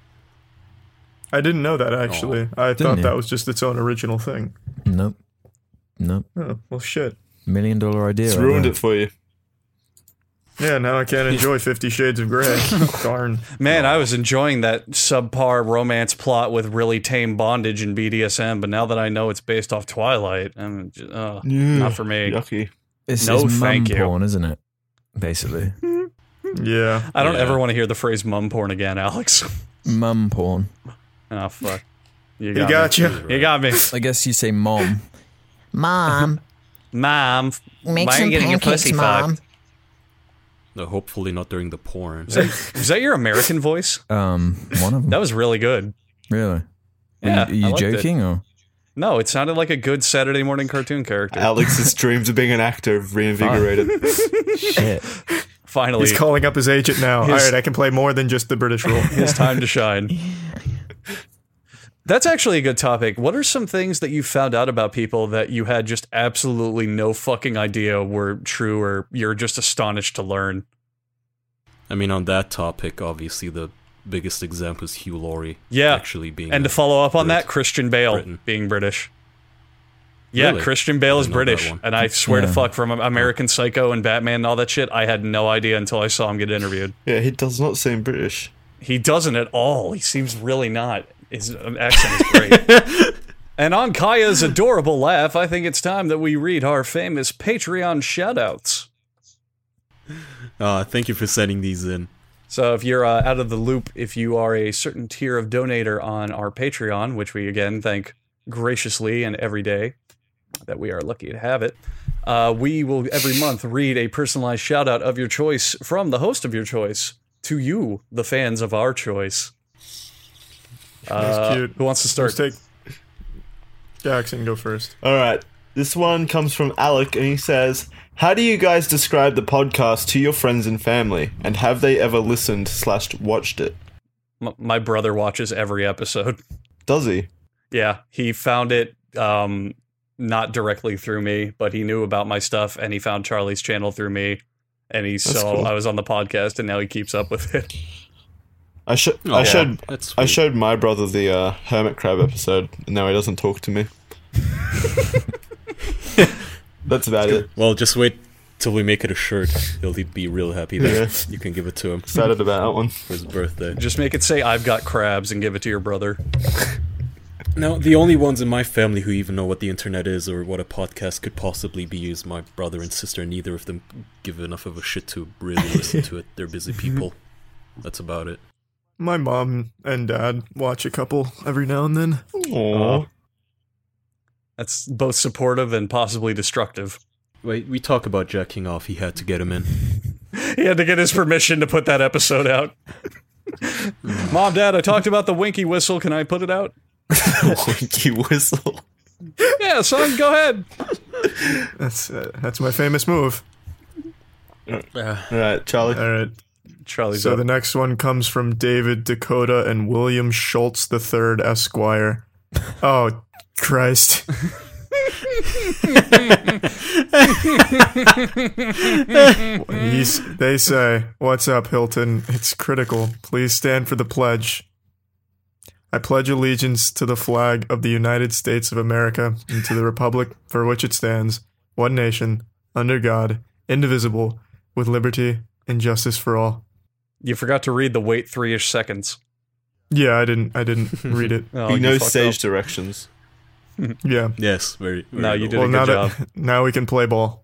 I didn't know that actually. I Didn't thought you? that was just its own original thing. Nope. Nope. Oh, well, shit. Million dollar idea. It's right ruined there. it for you. Yeah, now I can't enjoy Fifty Shades of Grey. Darn. Man, I was enjoying that subpar romance plot with really tame bondage and B D S M, but now that I know it's based off Twilight, I'm just, uh, not for me. Yucky. It's, No, it's mum thank you. porn, isn't it? Basically, Yeah. I don't Yeah. ever want to hear the phrase mum porn again, Alex. mum porn. Oh, fuck. You He got, got me. you. You got me. I guess you say mom. Mom, Mom, make why are some you getting your pancakes, pussy Mom. fucked? No, hopefully not during the porn. Is that, is that your American voice? Um, one of them. That was really good. really? Yeah, Are you, I are you liked it. joking or? No, it sounded like a good Saturday morning cartoon character. Alex's dreams of being an actor have reinvigorated. Shit. Finally, He's calling up his agent now. His- All right, I can play more than just the British role. it's time to shine. That's actually a good topic. What are some things that you found out about people that you had just absolutely no fucking idea were true, or you're just astonished to learn? I mean, on that topic, obviously the biggest example is Hugh Laurie. Yeah. Actually being. And to a follow up on Brit. that, Christian Bale Britain. being British. Yeah, Really? Christian Bale I is didn't know that British, one. and I swear to Yeah. fuck, from American Psycho and Batman and all that shit, I had no idea until I saw him get interviewed. Yeah, he does not seem British. He doesn't at all. He seems really not. His accent is great. And on Kaya's adorable laugh, I think it's time that we read our famous Patreon shoutouts. Uh, thank you for sending these in. So if you're uh, out of the loop, if you are a certain tier of donator on our Patreon, which we again thank graciously and every day that we are lucky to have it, uh, we will every month read a personalized shout out of your choice from the host of your choice to you, the fans of our choice. That's Uh, cute. Who wants to start? Let's take Jackson, go first. All right. This one comes from Alec, and he says, "How do you guys describe the podcast to your friends and family? And have they ever listened slash watched it?" M- my brother watches every episode. Does he? Yeah, he found it um, not directly through me, but he knew about my stuff, and he found Charlie's channel through me, and he That's saw cool. I was on the podcast, and now he keeps up with it. I, sh- Oh, I yeah. showed That's I sweet. showed my brother the uh, Hermit Crab episode, and now he doesn't talk to me. That's about it. Well, just wait till we make it a shirt. He'll be real happy that Yeah. you can give it to him Excited about that one. for his birthday. Just make it say, "I've got crabs," and give it to your brother. Now, the only ones in my family who even know what the internet is or what a podcast could possibly be is my brother and sister. Neither of them give enough of a shit to really listen to it. They're busy people. That's about it. My mom and dad watch a couple every now and then. Aww. That's both supportive and possibly destructive. Wait, we talk about jacking off. He had to get him in. He had to get his permission to put that episode out. Mom, Dad, I talked about the winky whistle. Can I put it out? Winky whistle. Yeah, son, go ahead. That's uh, that's my famous move. All right, Charlie. All right. Charlie's So up. the next one comes from David Dakota and William Schultz the Third, Esquire. Oh, Christ. He's, they say, "What's up, Hilton? It's critical. Please stand for the pledge. I pledge allegiance to the flag of the United States of America and to the republic for which it stands, one nation, under God, indivisible, with liberty and justice for all." You forgot to read the wait three-ish seconds. Yeah, I didn't. I didn't read it. Oh, he you knows fucked stage up. directions. Yeah. Yes, very. very No, you low. did Well, a now good job. that now we can play ball.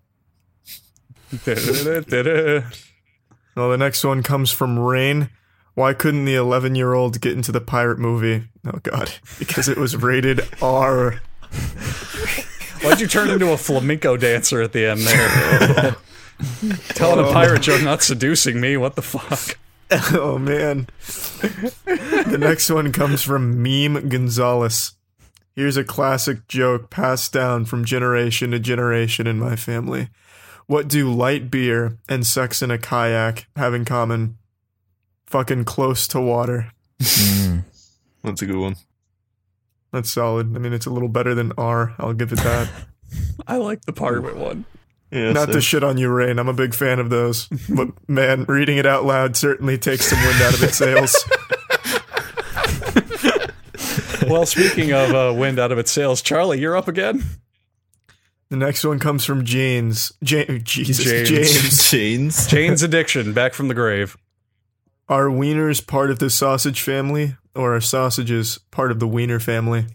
Well, the next one comes from Rain. Why couldn't the eleven-year-old get into the pirate movie? Oh God, because it was rated R. Why'd you turn into a flamenco dancer at the end there? Telling a pirate joke, not seducing me. What the fuck? Oh man. The next one comes from Meme Gonzalez. Here's a classic joke passed down from generation to generation in my family. What do light beer and sex in a kayak have in common? Fucking close to water. Mm. That's a good one. That's solid. I mean, it's a little better than R. I'll give it that. I like the Parliament one. Yeah, Not so- to shit on you, Rain. I'm a big fan of those. But man, reading it out loud certainly takes some wind out of its sails. Well, speaking of uh, wind out of its sails, Charlie, you're up again. The next one comes from James. Ja- Jesus, James. James. Jeans. Jane's addiction, back from the grave. Are wieners part of the sausage family, or are sausages part of the wiener family?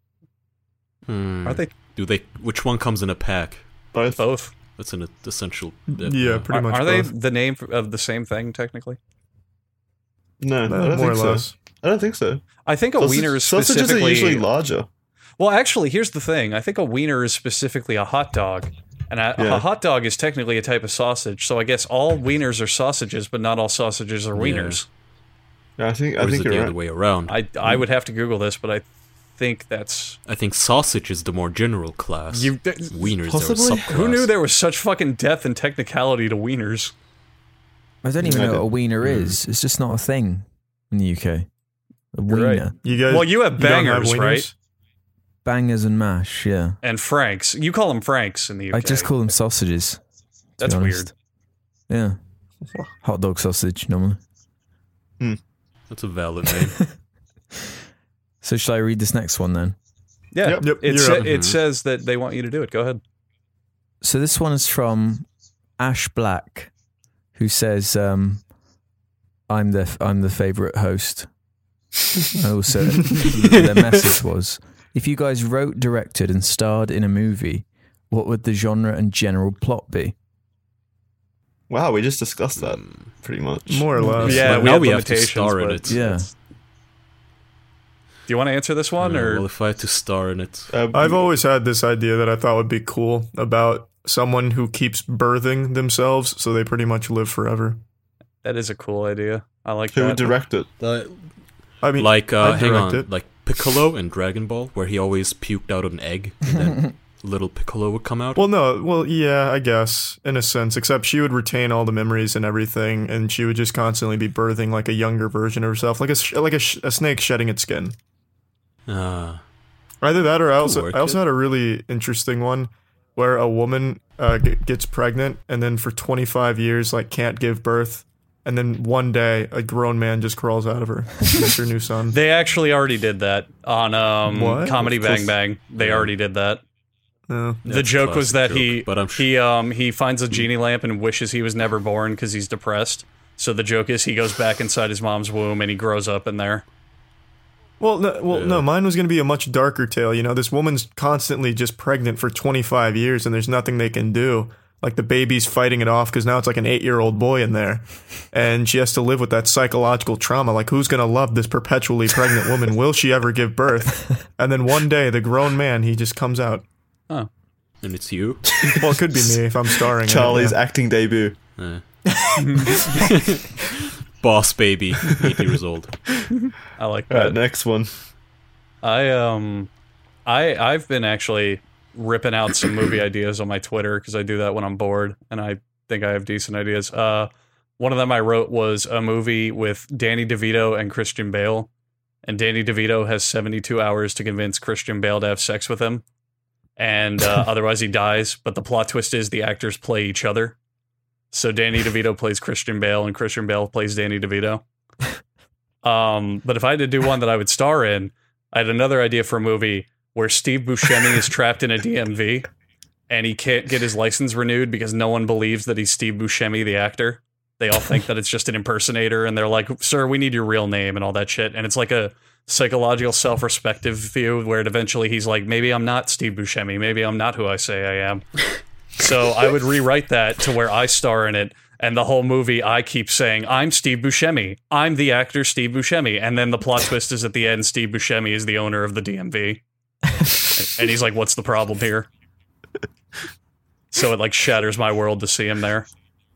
Hmm. Are they Do they? Which one comes in a pack? Both. both? That's an essential. Yeah, pretty Are, much are they both. the name of the same thing, technically? No, I Uh, don't more or think so. less. I don't think so. I think a Sausage- wiener is sausages are specifically... usually larger. Well, actually, here's the thing. I think a wiener is specifically a hot dog. And a, Yeah. a hot dog is technically a type of sausage. So I guess all wieners are sausages, but not all sausages are wieners. Yeah, I think Or I is think it you're the right. other way around? I, I, I would have to Google this, but I think that's... think sausage is the more general class. You, Wieners Possibly? are a subclass. who knew there was such fucking depth and technicality to wieners? I don't even I know what a don't- wiener is. It's just not a thing in the U K. A You're wiener. right. You guys, Well, you have don't have bangers, wieners? right? Bangers and mash, yeah. And Franks. You call them Franks in the U K. I just call them sausages. to That's be honest. weird. Yeah. Hot dog sausage, normally. That's a valid name. So should I read this next one then? Yeah, Yep, yep, it, you're sa- up. it says that they want you to do it. Go ahead. So this one is from Ash Black, who says, um, "I'm the I'm the favorite host." And also, their message was, "If you guys wrote, directed, and starred in a movie, what would the genre and general plot be?" Wow, we just discussed that pretty much. More or less. Yeah, But we now have we have to limitations, star in but- it. Yeah. Do you want to answer this one, Uh, or well, if I had to star in it, Uh, I've always had this idea that I thought would be cool about someone who keeps birthing themselves, so they pretty much live forever. that is a cool idea? I like who that. would direct it? the, I mean, like uh, I'd hang direct on, it. like Piccolo in Dragon Ball, where he always puked out an egg, and then little Piccolo would come out. Well, no, well, yeah, I guess in a sense. Except she would retain all the memories and everything, and she would just constantly be birthing like a younger version of herself, like a sh- like a, sh- a snake shedding its skin. Uh, Either that, or I also work, I also yeah. had a really interesting one where a woman uh, g- gets pregnant and then for twenty-five years like can't give birth, and then one day a grown man just crawls out of her. It's her new son. They actually already did that on um, What? Comedy Of course. Bang Bang. They Yeah. already did that. No. The That's a joke was that classic he joke, but I'm he um he finds a genie lamp and wishes he was never born because he's depressed. So the joke is he goes back inside his mom's womb and he grows up in there. Well, no, well, Yeah. no. Mine was going to be a much darker tale. You know, this woman's constantly just pregnant for twenty-five years, and there's nothing they can do. Like the baby's fighting it off because now it's like an eight-year-old boy in there, and she has to live with that psychological trauma. Like, who's going to love this perpetually pregnant woman? Will she ever give birth? And then one day, the grown man, he just comes out. and it's you. Well, it could be me if I'm starring. in it, Charlie's yeah. acting debut. Uh. Boss baby, eight years old. I like All right, that. next one. I um I I've been actually ripping out some movie ideas on my Twitter because I do that when I'm bored and I think I have decent ideas. Uh one of them I wrote was a movie with Danny DeVito and Christian Bale. And Danny DeVito has seventy-two hours to convince Christian Bale to have sex with him. And uh, otherwise he dies, but the plot twist is the actors play each other. So Danny DeVito plays Christian Bale and Christian Bale plays Danny DeVito. Um, but if I had to do one that I would star in, I had another idea for a movie where Steve Buscemi is trapped in a D M V and he can't get his license renewed because no one believes that he's Steve Buscemi, the actor. They all think that it's just an impersonator and they're like, sir, we need your real name and all that shit. And it's like a psychological self-respective view where it eventually he's like, maybe I'm not Steve Buscemi. Maybe I'm not who I say I am. So I would rewrite that to where I star in it. And the whole movie, I keep saying, I'm Steve Buscemi. I'm the actor Steve Buscemi. And then the plot twist is at the end, Steve Buscemi is the owner of the D M V. And he's like, what's the problem here? So it like shatters my world to see him there.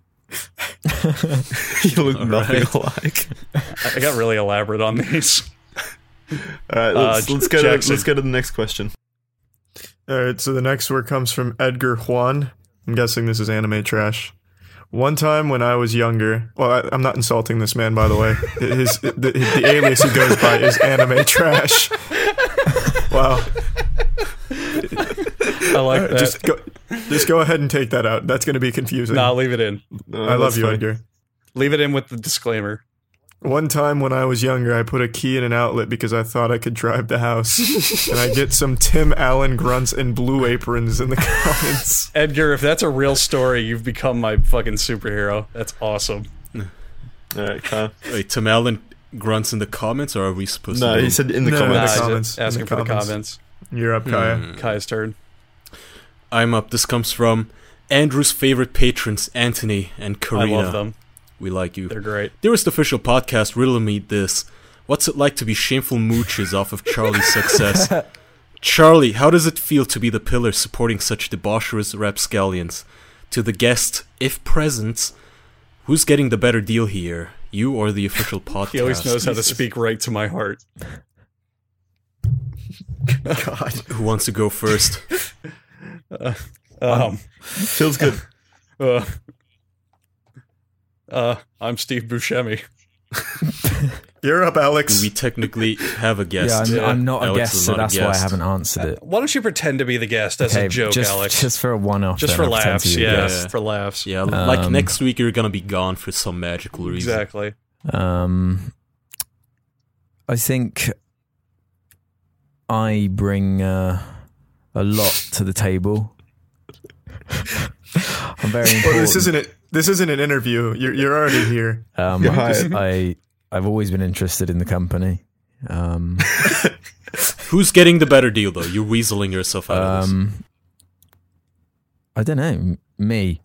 You look All nothing right. alike. I I got really elaborate on these. All right, let's, Uh, let's go. To, Jackson. let's go to the next question. All right, so the next word comes from Edgar Juan. I'm guessing this is anime trash. One time when I was younger, well, I, I'm not insulting this man, by the way. His the, the alias he goes by is Anime Trash. Wow. I like that. Just go, just go ahead and take that out. That's going to be confusing. Nah, leave it in. No, I love that's you, fine. Edgar. Leave it in with the disclaimer. One time when I was younger, I put a key in an outlet because I thought I could drive the house. And I get some Tim Allen grunts and blue aprons in the comments. Edgar, if that's a real story, you've become my fucking superhero. That's awesome. All right, Kyle. Wait, Tim Allen grunts in the comments, or are we supposed No, to? he said in the No, Nah, comments. he's comments. just asking In the for the comments. comments. You're up, Kaya. Hmm. Kai's turn. I'm up. This comes from Andrew's favorite patrons, Anthony and Karina. I love them. We like you. They're great. Dearest official podcast, riddle me this. What's it like to be shameful mooches off of Charlie's success? Charlie, how does it feel to be the pillar supporting such debaucherous rapscallions? To the guest, if present, who's getting the better deal here? You or the official podcast? He always knows how to speak right to my heart. God. Who wants to go first? Um, Feels good. uh, uh, I'm Steve Buscemi. You're up, Alex. We technically have a guest. Yeah, I'm, I'm not a Alex guest, is so not a that's why I guest. haven't answered it. Why don't you pretend to be the guest as Okay, a joke, just, Alex? just for a one-off. Just then, for I'll pretend laughs, to be a yeah, guest. Yeah. for laughs. Yeah, like Um, next week you're gonna be gone for some magical reason. Exactly. Um, I think I bring uh, a lot to the table. I'm very important. Well, this isn't it. This isn't an interview. You're you're already here. Um, You're I'm just- hired. I I've always been interested in the company. Um, Who's getting the better deal though? You're weaseling yourself out of this. um, I don't know. m- Me.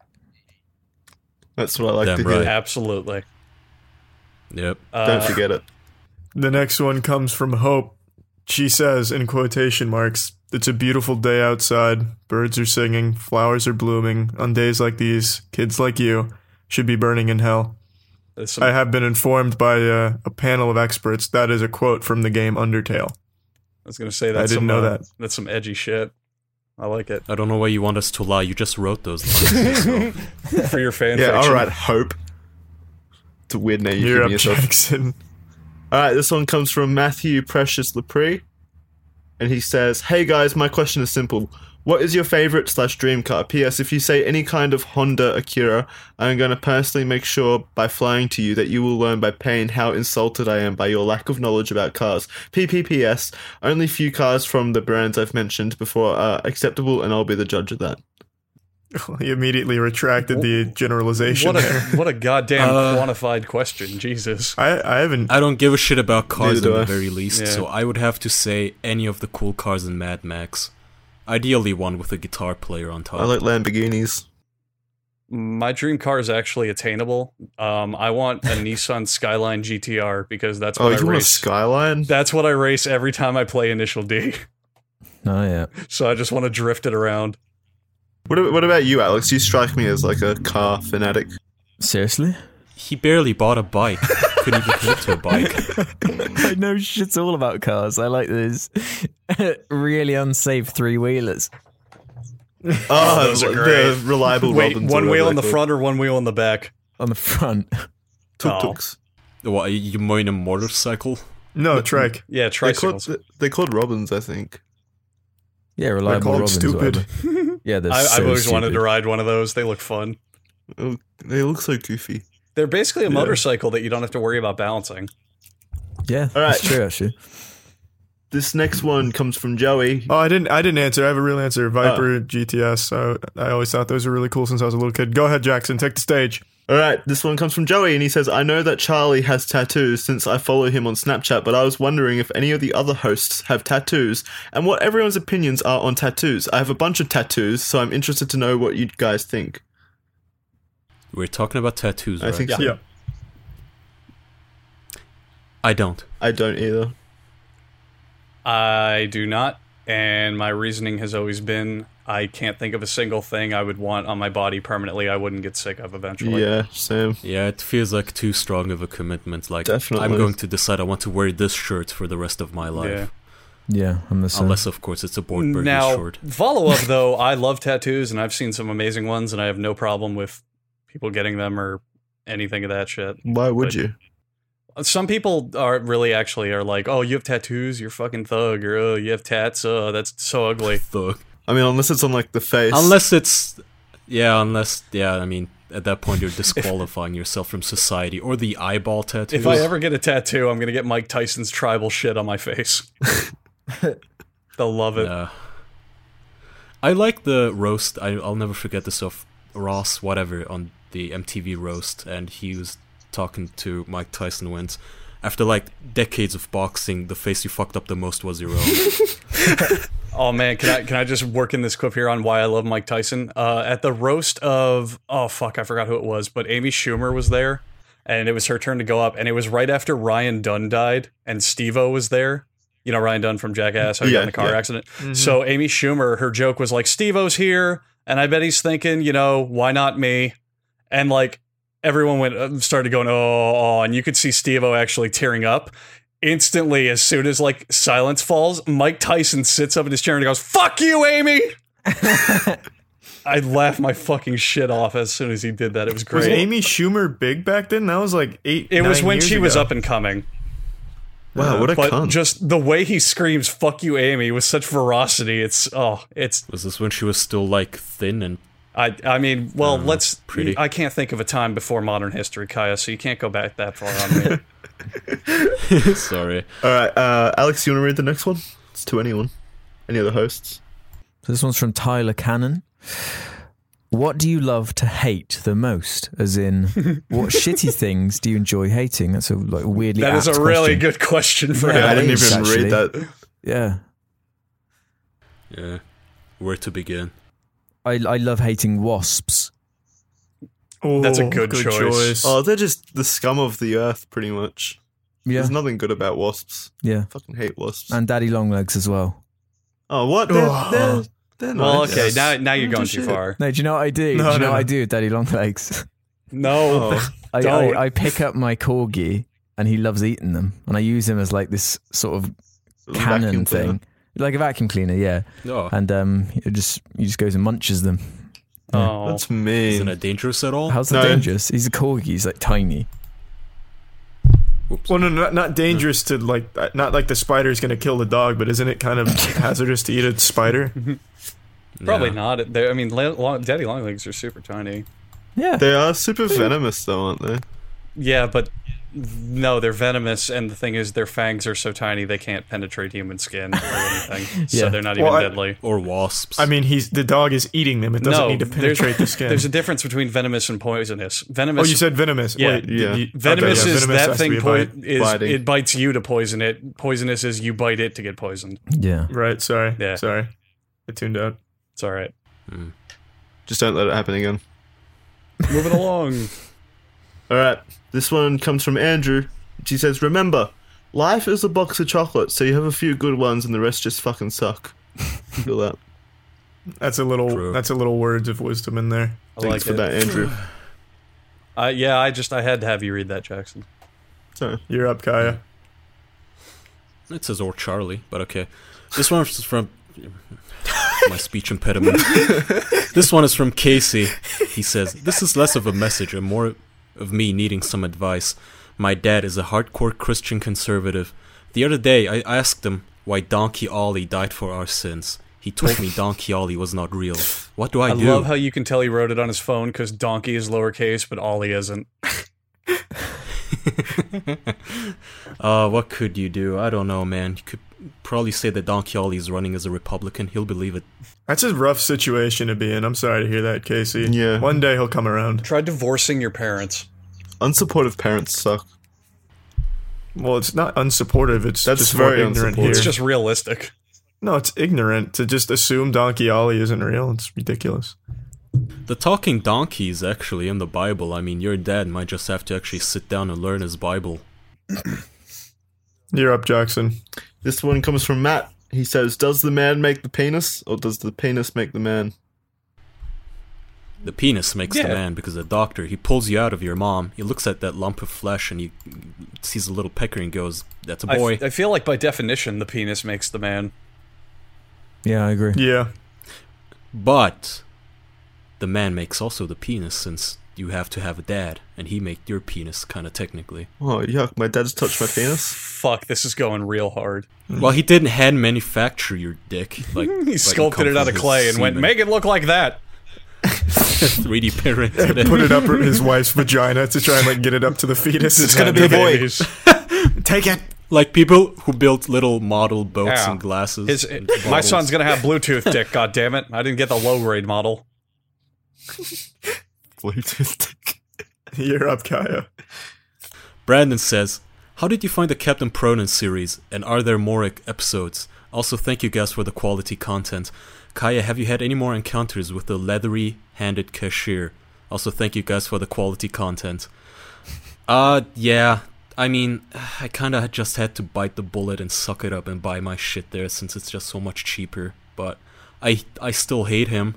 That's what I like Damn to hear. right. Absolutely. Yep. Uh, Don't forget it. The next one comes from Hope. She says, in quotation marks, "It's a beautiful day outside. Birds are singing. Flowers are blooming. On days like these, kids like you should be burning in hell." there's some- I have been informed by uh, a panel of experts that is a quote from the game Undertale. I was going to say that's I didn't some, know uh, that. That's some edgy shit. I like it. I don't know why you want us to lie. You just wrote those lines. so. For your fan Yeah, fiction. all right, Hope. It's a weird name you're You're up, giving yourself. Jackson. All right, this one comes from Matthew Precious Lepre, and he says, "Hey guys, my question is simple. What is your favorite slash dream car? P S. If you say any kind of Honda Acura, I'm going to personally make sure by flying to you that you will learn by pain how insulted I am by your lack of knowledge about cars. P P P S. Only few cars from the brands I've mentioned before are acceptable, and I'll be the judge of that." He immediately retracted the generalization What a there. what a goddamn Uh, quantified question, Jesus. I, I haven't. I don't give a shit about cars Neither at do the I. very least, Yeah. so I would have to say any of the cool cars in Mad Max. Ideally one with a guitar player on top. I like Lamborghinis. My dream car is actually attainable. Um, I want a Nissan Skyline G T R because that's Oh, what I you want a race. Skyline? That's what I race every time I play Initial D. Oh yeah. So I just want to drift it around. What, a- what about you, Alex? You strike me as like a car fanatic. Seriously? He barely bought a bike. Couldn't even commit to a bike. I know shit all about cars. I like those really unsafe three wheelers. Oh, those are the great. reliable Wait, Robins. or one wheel whatever in the they're front or one wheel in the back? On the front. called. Tuk-tuks. What, you mean a motorcycle? No, Trek. Yeah, They're called, tricycles. they're called Robins, I think. Yeah, reliable called Robins. stupid. whatever. Yeah, they're I, so I've always wanted to stupid. ride one of those. They look fun. Oh, they look so goofy. They're basically a Yeah. motorcycle that you don't have to worry about balancing. Yeah, All right. that's true actually. This next one comes from Joey. Oh, I didn't. I didn't answer. I have a real answer. Viper G T S. So I always thought those were really cool since I was a little kid. Go ahead, Jackson. Take the stage. All right, this one comes from Joey, and he says, "I know that Charlie has tattoos since I follow him on Snapchat, but I was wondering if any of the other hosts have tattoos and what everyone's opinions are on tattoos. I have a bunch of tattoos, so I'm interested to know what you guys think." We're talking about tattoos, I right? think so. Yeah. I don't. I don't either. I do not, and my reasoning has always been I can't think of a single thing I would want on my body permanently I wouldn't get sick of eventually. Yeah, same. Yeah, it feels like too strong of a commitment. Like, Definitely. I'm going to decide I want to wear this shirt for the rest of my life. Yeah. Yeah, I'm the same. Unless, of course, it's a board burger Now, short. follow up though, I love tattoos and I've seen some amazing ones, and I have no problem with people getting them or anything of that shit. Why would But- you? Some people are really actually are like, oh, you have tattoos, you're fucking thug, or oh, you have tats, oh, that's so ugly. Thug. I mean, unless it's on like the face. Unless it's, yeah, unless, yeah, I mean, at that point you're disqualifying yourself from society. Or the eyeball tattoos. If I ever get a tattoo, I'm gonna get Mike Tyson's tribal shit on my face. They'll love it. Yeah. I like the roast, I, I'll never forget this of Ross, whatever, on the M T V roast, and he was talking to Mike Tyson went, after like decades of boxing, the face you fucked up the most was your own. Oh man, can I can I just work in this clip here on why I love Mike Tyson? Uh, at the roast of oh fuck, I forgot who it was, but Amy Schumer was there, and it was her turn to go up, and it was right after Ryan Dunn died, and Steve-O was there. You know Ryan Dunn from Jackass, how he got Yeah, in the car yeah. accident. So Amy Schumer, her joke was like, Steve-O's here, and I bet he's thinking, you know, why not me? And like everyone went uh, started going oh, oh, and you could see Steve-O actually tearing up. Instantly, as soon as like silence falls, Mike Tyson sits up in his chair and he goes, "Fuck you, Amy!" I laughed my fucking shit off as soon as he did that. It was Was great. Amy Schumer big back then? That was like eight. it was nine when years she was ago. up and coming. Wow, what a But cunt. just the way he screams "Fuck you, Amy" with such veracity, it's oh, it's. Was this when she was still like thin and I I mean, well, Uh, let's. pretty. I can't think of a time before modern history, Kaya. So you can't go back that far on me. sorry. All right, uh, Alex, you want to read the next one? It's to anyone. Any other hosts? So this one's from Tyler Cannon. What do you love to hate the most? As in, what shitty things do you enjoy hating? That's a like weirdly. That is a apt really question. good question for Yeah, Yeah, I him. didn't it is, even actually. read that. Yeah, Yeah. Where to begin? I I love hating wasps. Oh, That's a good choice. Oh, they're just the scum of the earth, pretty much. Yeah, There's nothing good about wasps. yeah, Fucking hate wasps. and daddy longlegs as well. oh, what? They're, Oh. they're, they're Well, nice. okay, now now you're Don't going do too shit. far. No, do you know what I do? No, do you know no, what I no. do with daddy longlegs? No, Oh. I, Don't. I I pick up my corgi and he loves eating them, and I use him as like this sort of cannon Vacuum thing, cleaner. like a vacuum cleaner, yeah. Oh, And um, it just he just goes and munches them. oh, That's isn't mean. it dangerous at all? How's that No. dangerous? He's a corgi. He's like tiny. Oops. Well, no, not, not dangerous to like, not like the spider's going to kill the dog, but isn't it kind of hazardous to eat a spider? probably Yeah. not. They're, I mean, la- long, daddy longlegs are super tiny. Yeah. They are super venomous, though, aren't they? Yeah, but no, they're venomous, and the thing is, their fangs are so tiny they can't penetrate human skin or anything, so Yeah. they're not Well, even I- deadly. Or wasps. I mean, he's the dog is eating them. It doesn't No, need to there's- penetrate the skin. There's a difference between venomous and poisonous. Oh, Venomous. you said venomous. Yeah. Wait, Yeah. you- venomous okay, yeah, is venomous that has to thing be a po- bite. is Biting. it bites you to poison it. Poisonous is you bite it to get poisoned. Yeah. Right, sorry. Yeah. Sorry. I tuned out. It's all right. Just don't let it happen again. Moving along. All right, this one comes from Andrew. She says, "Remember, life is a box of chocolates, so you have a few good ones and the rest just fucking suck." Feel that? That's a little True. that's a little words of wisdom in there. I Thanks like for it. that, Andrew. Uh, yeah, I just I had to have you read that, Jackson. Sorry. You're up, Kaya. It says or Charlie, but okay. This one is from my speech impediment. This one is from Casey. He says, "This is less of a message and more of me needing some advice. My dad is a hardcore Christian conservative. The other day, I asked him why Donkey Ollie died for our sins. He told me Donkey Ollie was not real. What do I, I do?" love how you can tell he wrote it on his phone because donkey is lowercase, but Ollie isn't. Uh, what could you do? I don't know, man. You could probably say that Donkey Ollie is running as a Republican. He'll believe it. That's a rough situation to be in. I'm sorry to hear that, Casey. Yeah. One day he'll come around. Try divorcing your parents. Unsupportive parents suck. Well, it's not unsupportive. It's That's just very more ignorant unsupportive. here. It's just realistic. No, it's ignorant to just assume Donkey Ollie isn't real. It's ridiculous. The talking donkey is actually in the Bible. I mean, your dad might just have to actually sit down and learn his Bible. You're up, Jackson. This one comes from Matt. He says, "Does the man make the penis, or does the penis make the man?" The penis makes Yeah. the man because the doctor, he pulls you out of your mom. He looks at that lump of flesh and he sees a little pecker and goes, "That's a I, boy." f- I feel like by definition, the penis makes the man. Yeah, I agree. Yeah. But the man makes also the penis, since you have to have a dad, and he made your penis, kind of technically. Oh, yuck, my dad's touched my penis. Fuck, this is going real hard. Well, he didn't hand manufacture your dick. Like He sculpted it out of clay and went, make it look like that. three D printed it. Put it up his wife's vagina to try and like get it up to the fetus. It's gonna be a boy. Take it. Like people who built little model boats Yeah. and glasses. His, and my bottles. son's gonna have Bluetooth dick, God damn it! I didn't get the low grade model. Bluetooth dick. You're up, Kaya. Brandon says, how did you find the Captain Pronin series, and are there more ec- episodes? Also, thank you guys for the quality content. Kaya, have you had any more encounters with the leathery-handed cashier? Also, thank you guys for the quality content. Uh, yeah. I mean, I kinda just had to bite the bullet and suck it up and buy my shit there, since it's just so much cheaper. But I I still hate him.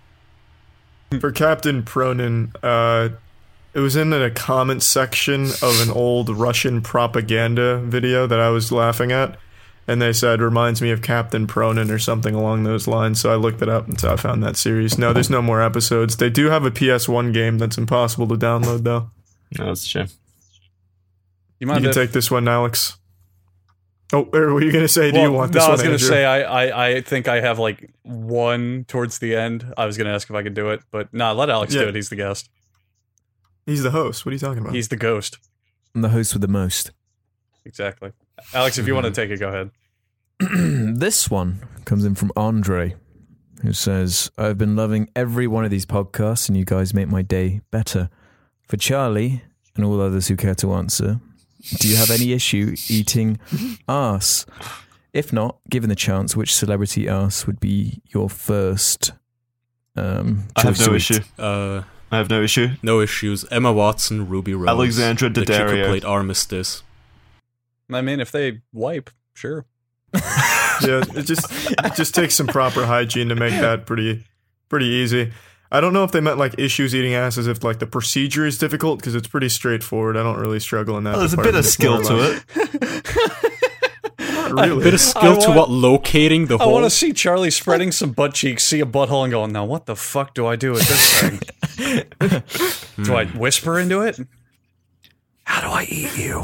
For Captain Pronin, uh, it was in a comment section of an old Russian propaganda video that I was laughing at, and they said, reminds me of Captain Pronin or something along those lines, so I looked it up and so I found that series. No, there's no more episodes. They do have a P S one game that's impossible to download, though. No, that's a shame. You You mind can if, take this one, Alex. Oh, or were you going to say, do well, you want no, this I one, was gonna Andrew? say I, I I think I have like one towards the end. I was gonna ask if I could do it, but nah, let Alex Yeah. do it. He's the guest. He's the host. What are you talking about? He's the ghost. I'm the host with the most. Exactly. Alex, if you want to take it, go ahead. This one comes in from Andre, who says, I've been loving every one of these podcasts and you guys make my day better. For Charlie and all others who care to answer, do you have any issue eating arse? If not, given the chance, which celebrity arse would be your first um, I have choice no to issue. eat? Uh, I have no issue. no issues. Emma Watson, Ruby Rose. Alexandra The chick who Daddario. played Armistice. I mean, if they wipe, sure. Yeah, it just it just takes some proper hygiene to make that pretty pretty easy. I don't know if they meant like issues eating ass as if like the procedure is difficult, because it's pretty straightforward. I don't really struggle in that. Oh, there's a bit department. of skill It's more to like- it. Not A really. bit of skill I to want- what? Locating the I hole? want to see Charlie spreading some butt cheeks, see a butthole, and going, now what the fuck do I do with this thing? Do I whisper into it? How do I eat you?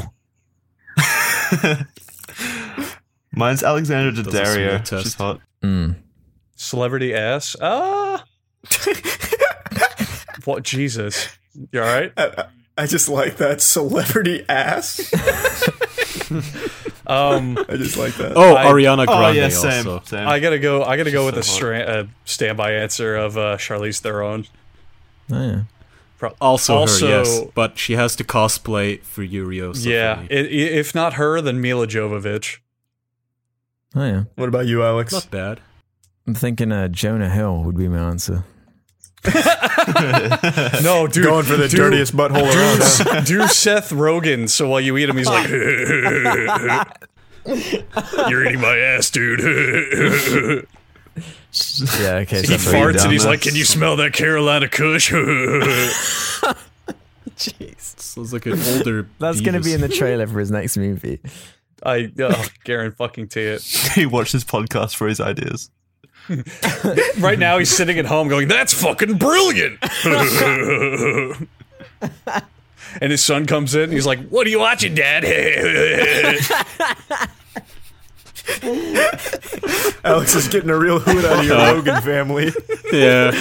Mine's Alexandra Does a smear Daddario. test. She's hot. Mm. Celebrity ass? Ah. What? Jesus. You all right? I, I just like that celebrity ass. Um, I just like that. Oh, I- Ariana Oh Grande yeah, same. also. same. I gotta go. I gotta go with So a stra- uh, standby answer of uh, Charlize Theron. Oh, yeah. Pro- Also, Also- her, yes. But she has to cosplay for Yurio. So yeah, funny. i- i- if not her, then Mila Jovovich. Oh, yeah. What about you, Alex? Not bad. I'm thinking uh, Jonah Hill would be my answer. No, dude, Going for the do- dirtiest butthole around. huh? Do Seth Rogen, so while you eat him, he's like, "You're eating my ass, dude." Yeah, okay. He so that's what you farts done. and he's there. like, "Can you smell that Carolina Kush?" Sounds like an older. That's going to be Beavis. in the trailer for his next movie. I oh, Garen fucking T it. He watched this podcast for his ideas. Right now, he's sitting at home going, "That's fucking brilliant." And his son comes in, and he's like, "What are you watching, Dad?" Alex is getting a real hoot out of your Rogan family. Yeah.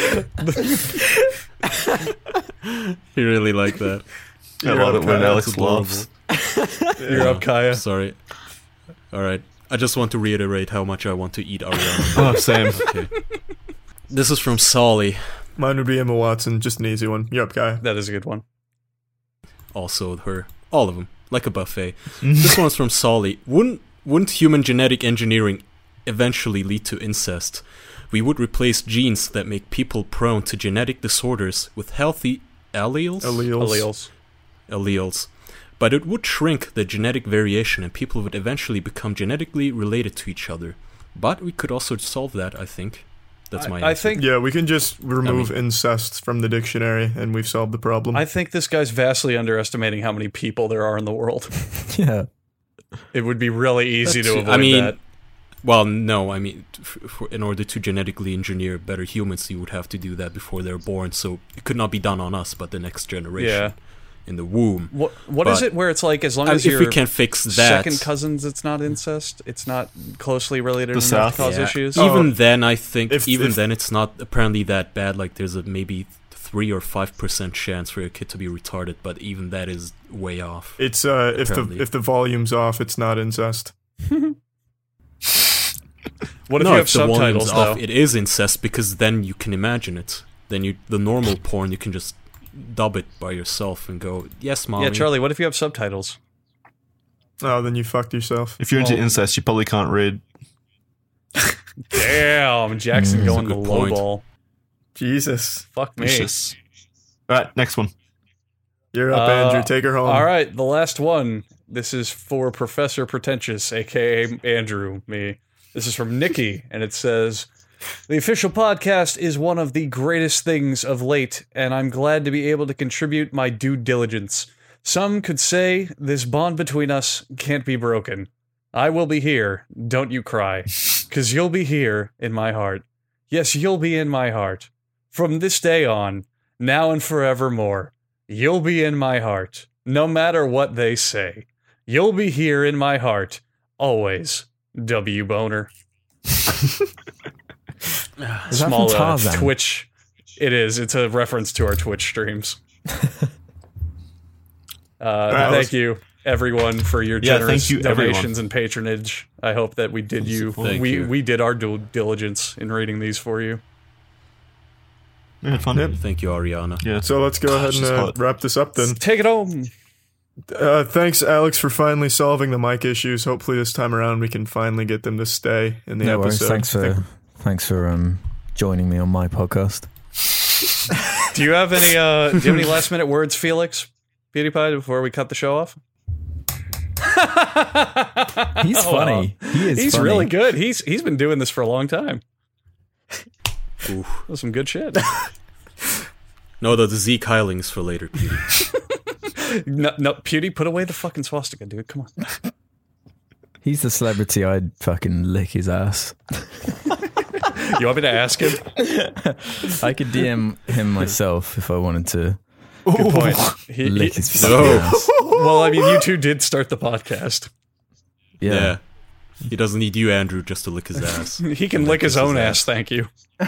He really liked that. I love it when okay. Alex That's laughs. You're up, Kaya. Sorry. All right. I just want to reiterate how much I want to eat Ariana. Oh, same. Okay. This is from Solly. Mine would be Emma Watson, just an easy one. You're up, guy. That is a good one. Also her. All of them. Like a buffet. This one's from Solly. Wouldn't, wouldn't human genetic engineering eventually lead to incest? We would replace genes that make people prone to genetic disorders with healthy alleles? Alleles. Alleles. alleles. But it would shrink the genetic variation and people would eventually become genetically related to each other. But we could also solve that, I think. That's my I, I answer. think Yeah, we can just remove incest from the dictionary and we've solved the problem. I think this guy's vastly underestimating how many people there are in the world. Yeah. It would be really easy to That's- avoid I mean, that. Well, no, I mean, f- for, in order to genetically engineer better humans, you would have to do that before they're born. So it could not be done on us, but the next generation Yeah. in the womb. What What is But- it where it's like as long Uh, as if you're we can fix that, second cousins, it's not incest? It's not closely related The enough South? to cause yeah, issues? even then, I think If- even if- then it's not apparently that bad. Like there's a maybe three or five percent chance for your kid to be retarded, but even that is way off. It's uh, if the Apparently. if the volume's off, it's not incest. What if no, you have if the volume's subtitles, off, though? it is incest because then you can imagine it. Then you the normal porn you can just dub it by yourself and go, yes, mommy. Yeah, Charlie, what if you have subtitles? Oh, then you fucked yourself. If you're into Well- incest, you probably can't read. Damn, Jackson Mm, going that's the a good low point. ball. Jesus, Fuck me. Vicious. All right, next one. you're up, Uh, Andrew. Take her home. All right, the last one. This is for Professor Pretentious, aka Andrew, me. This is from Nikki, and it says, "The official podcast is one of the greatest things of late, and I'm glad to be able to contribute my due diligence. Some could say this bond between us can't be broken. I will be here, don't you cry, because you'll be here in my heart. Yes, you'll be in my heart. From this day on, now and forevermore, you'll be in my heart, no matter what they say. You'll be here in my heart, always. W Boner." Is that Small from uh, Tarzan? Twitch. It is. It's a reference to our Twitch streams. Uh, right, thank let's- you, everyone, for your Yeah, generous thank you, donations everyone. and patronage. I hope that we did you. Thank we you. we did our due diligence in reading these for you. Yeah, fun. Yep. Thank you, Ariana. Yeah. So let's go ahead Gosh, and it's uh, hot. wrap this up then. Take it home. Uh, thanks, Alex, for finally solving the mic issues. Hopefully, this time around we can finally get them to stay in the No worries. episode. Thanks I think- for thanks for um joining me on my podcast. Do you have any? Uh, do you have any last minute words, Felix PewDiePie, before we cut the show off? He's Oh, funny. He is. He's funny. really good. He's he's been doing this for a long time. Oof. That's some good shit. No, the Zeke Heilings for later, Petey. no, no, Pewdie, put away the fucking swastika, dude. Come on. He's the celebrity. I'd fucking lick his ass. You want me to ask him? I could D M him myself if I wanted to Good point. He, lick he- his fucking No. ass. well, I mean, you two did start the podcast. Yeah. Yeah. He doesn't need you, Andrew, just to lick his ass. He can And lick his kiss own ass. Thank you.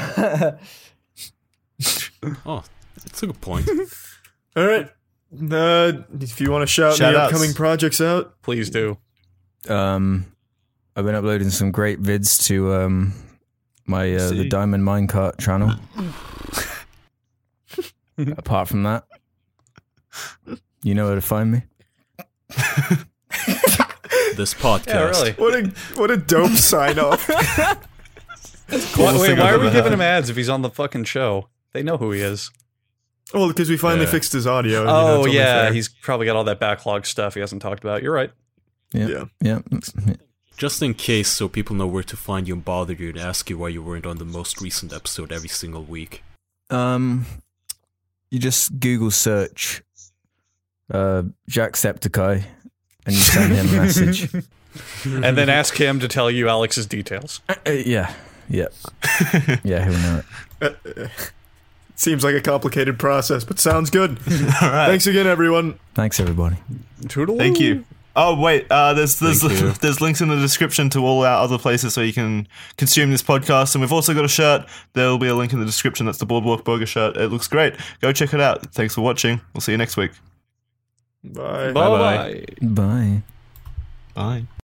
Oh, that's a good point. All right. Uh, if you want to shout Shout any outs. upcoming projects out, Please do. Um, I've been uploading some great vids to um my uh, the See. Diamond Minecart channel. Apart from that, you know where to find me. This podcast. Yeah, really. what a what a dope sign off. Why, Coolest wait, thing why I've are we ever giving had. him ads if he's on the fucking show? They know who he is. Well, because we finally Yeah. fixed his audio. and, you know, Oh, it's only yeah. fair. He's probably got all that backlog stuff he hasn't talked about. You're right. Yeah, Yeah. yeah. Just in case, so people know where to find you and bother you and ask you why you weren't on the most recent episode every single week. Um, you just Google search uh Jacksepticeye and you send him a message. And then ask him to tell you Alex's details. Uh, yeah, yeah, yeah. He'll know it. Seems like a complicated process, but sounds good. All right. Thanks again, everyone. Thanks, everybody. Toodaloo. Thank you. Oh wait, uh, there's there's Thank you. there's links in the description to all our other places where you can consume this podcast, and we've also got a shirt. There'll be a link in the description. That's the Boardwalk Burger shirt. It looks great. Go check it out. Thanks for watching. We'll see you next week. Bye. Bye-bye. Bye. Bye.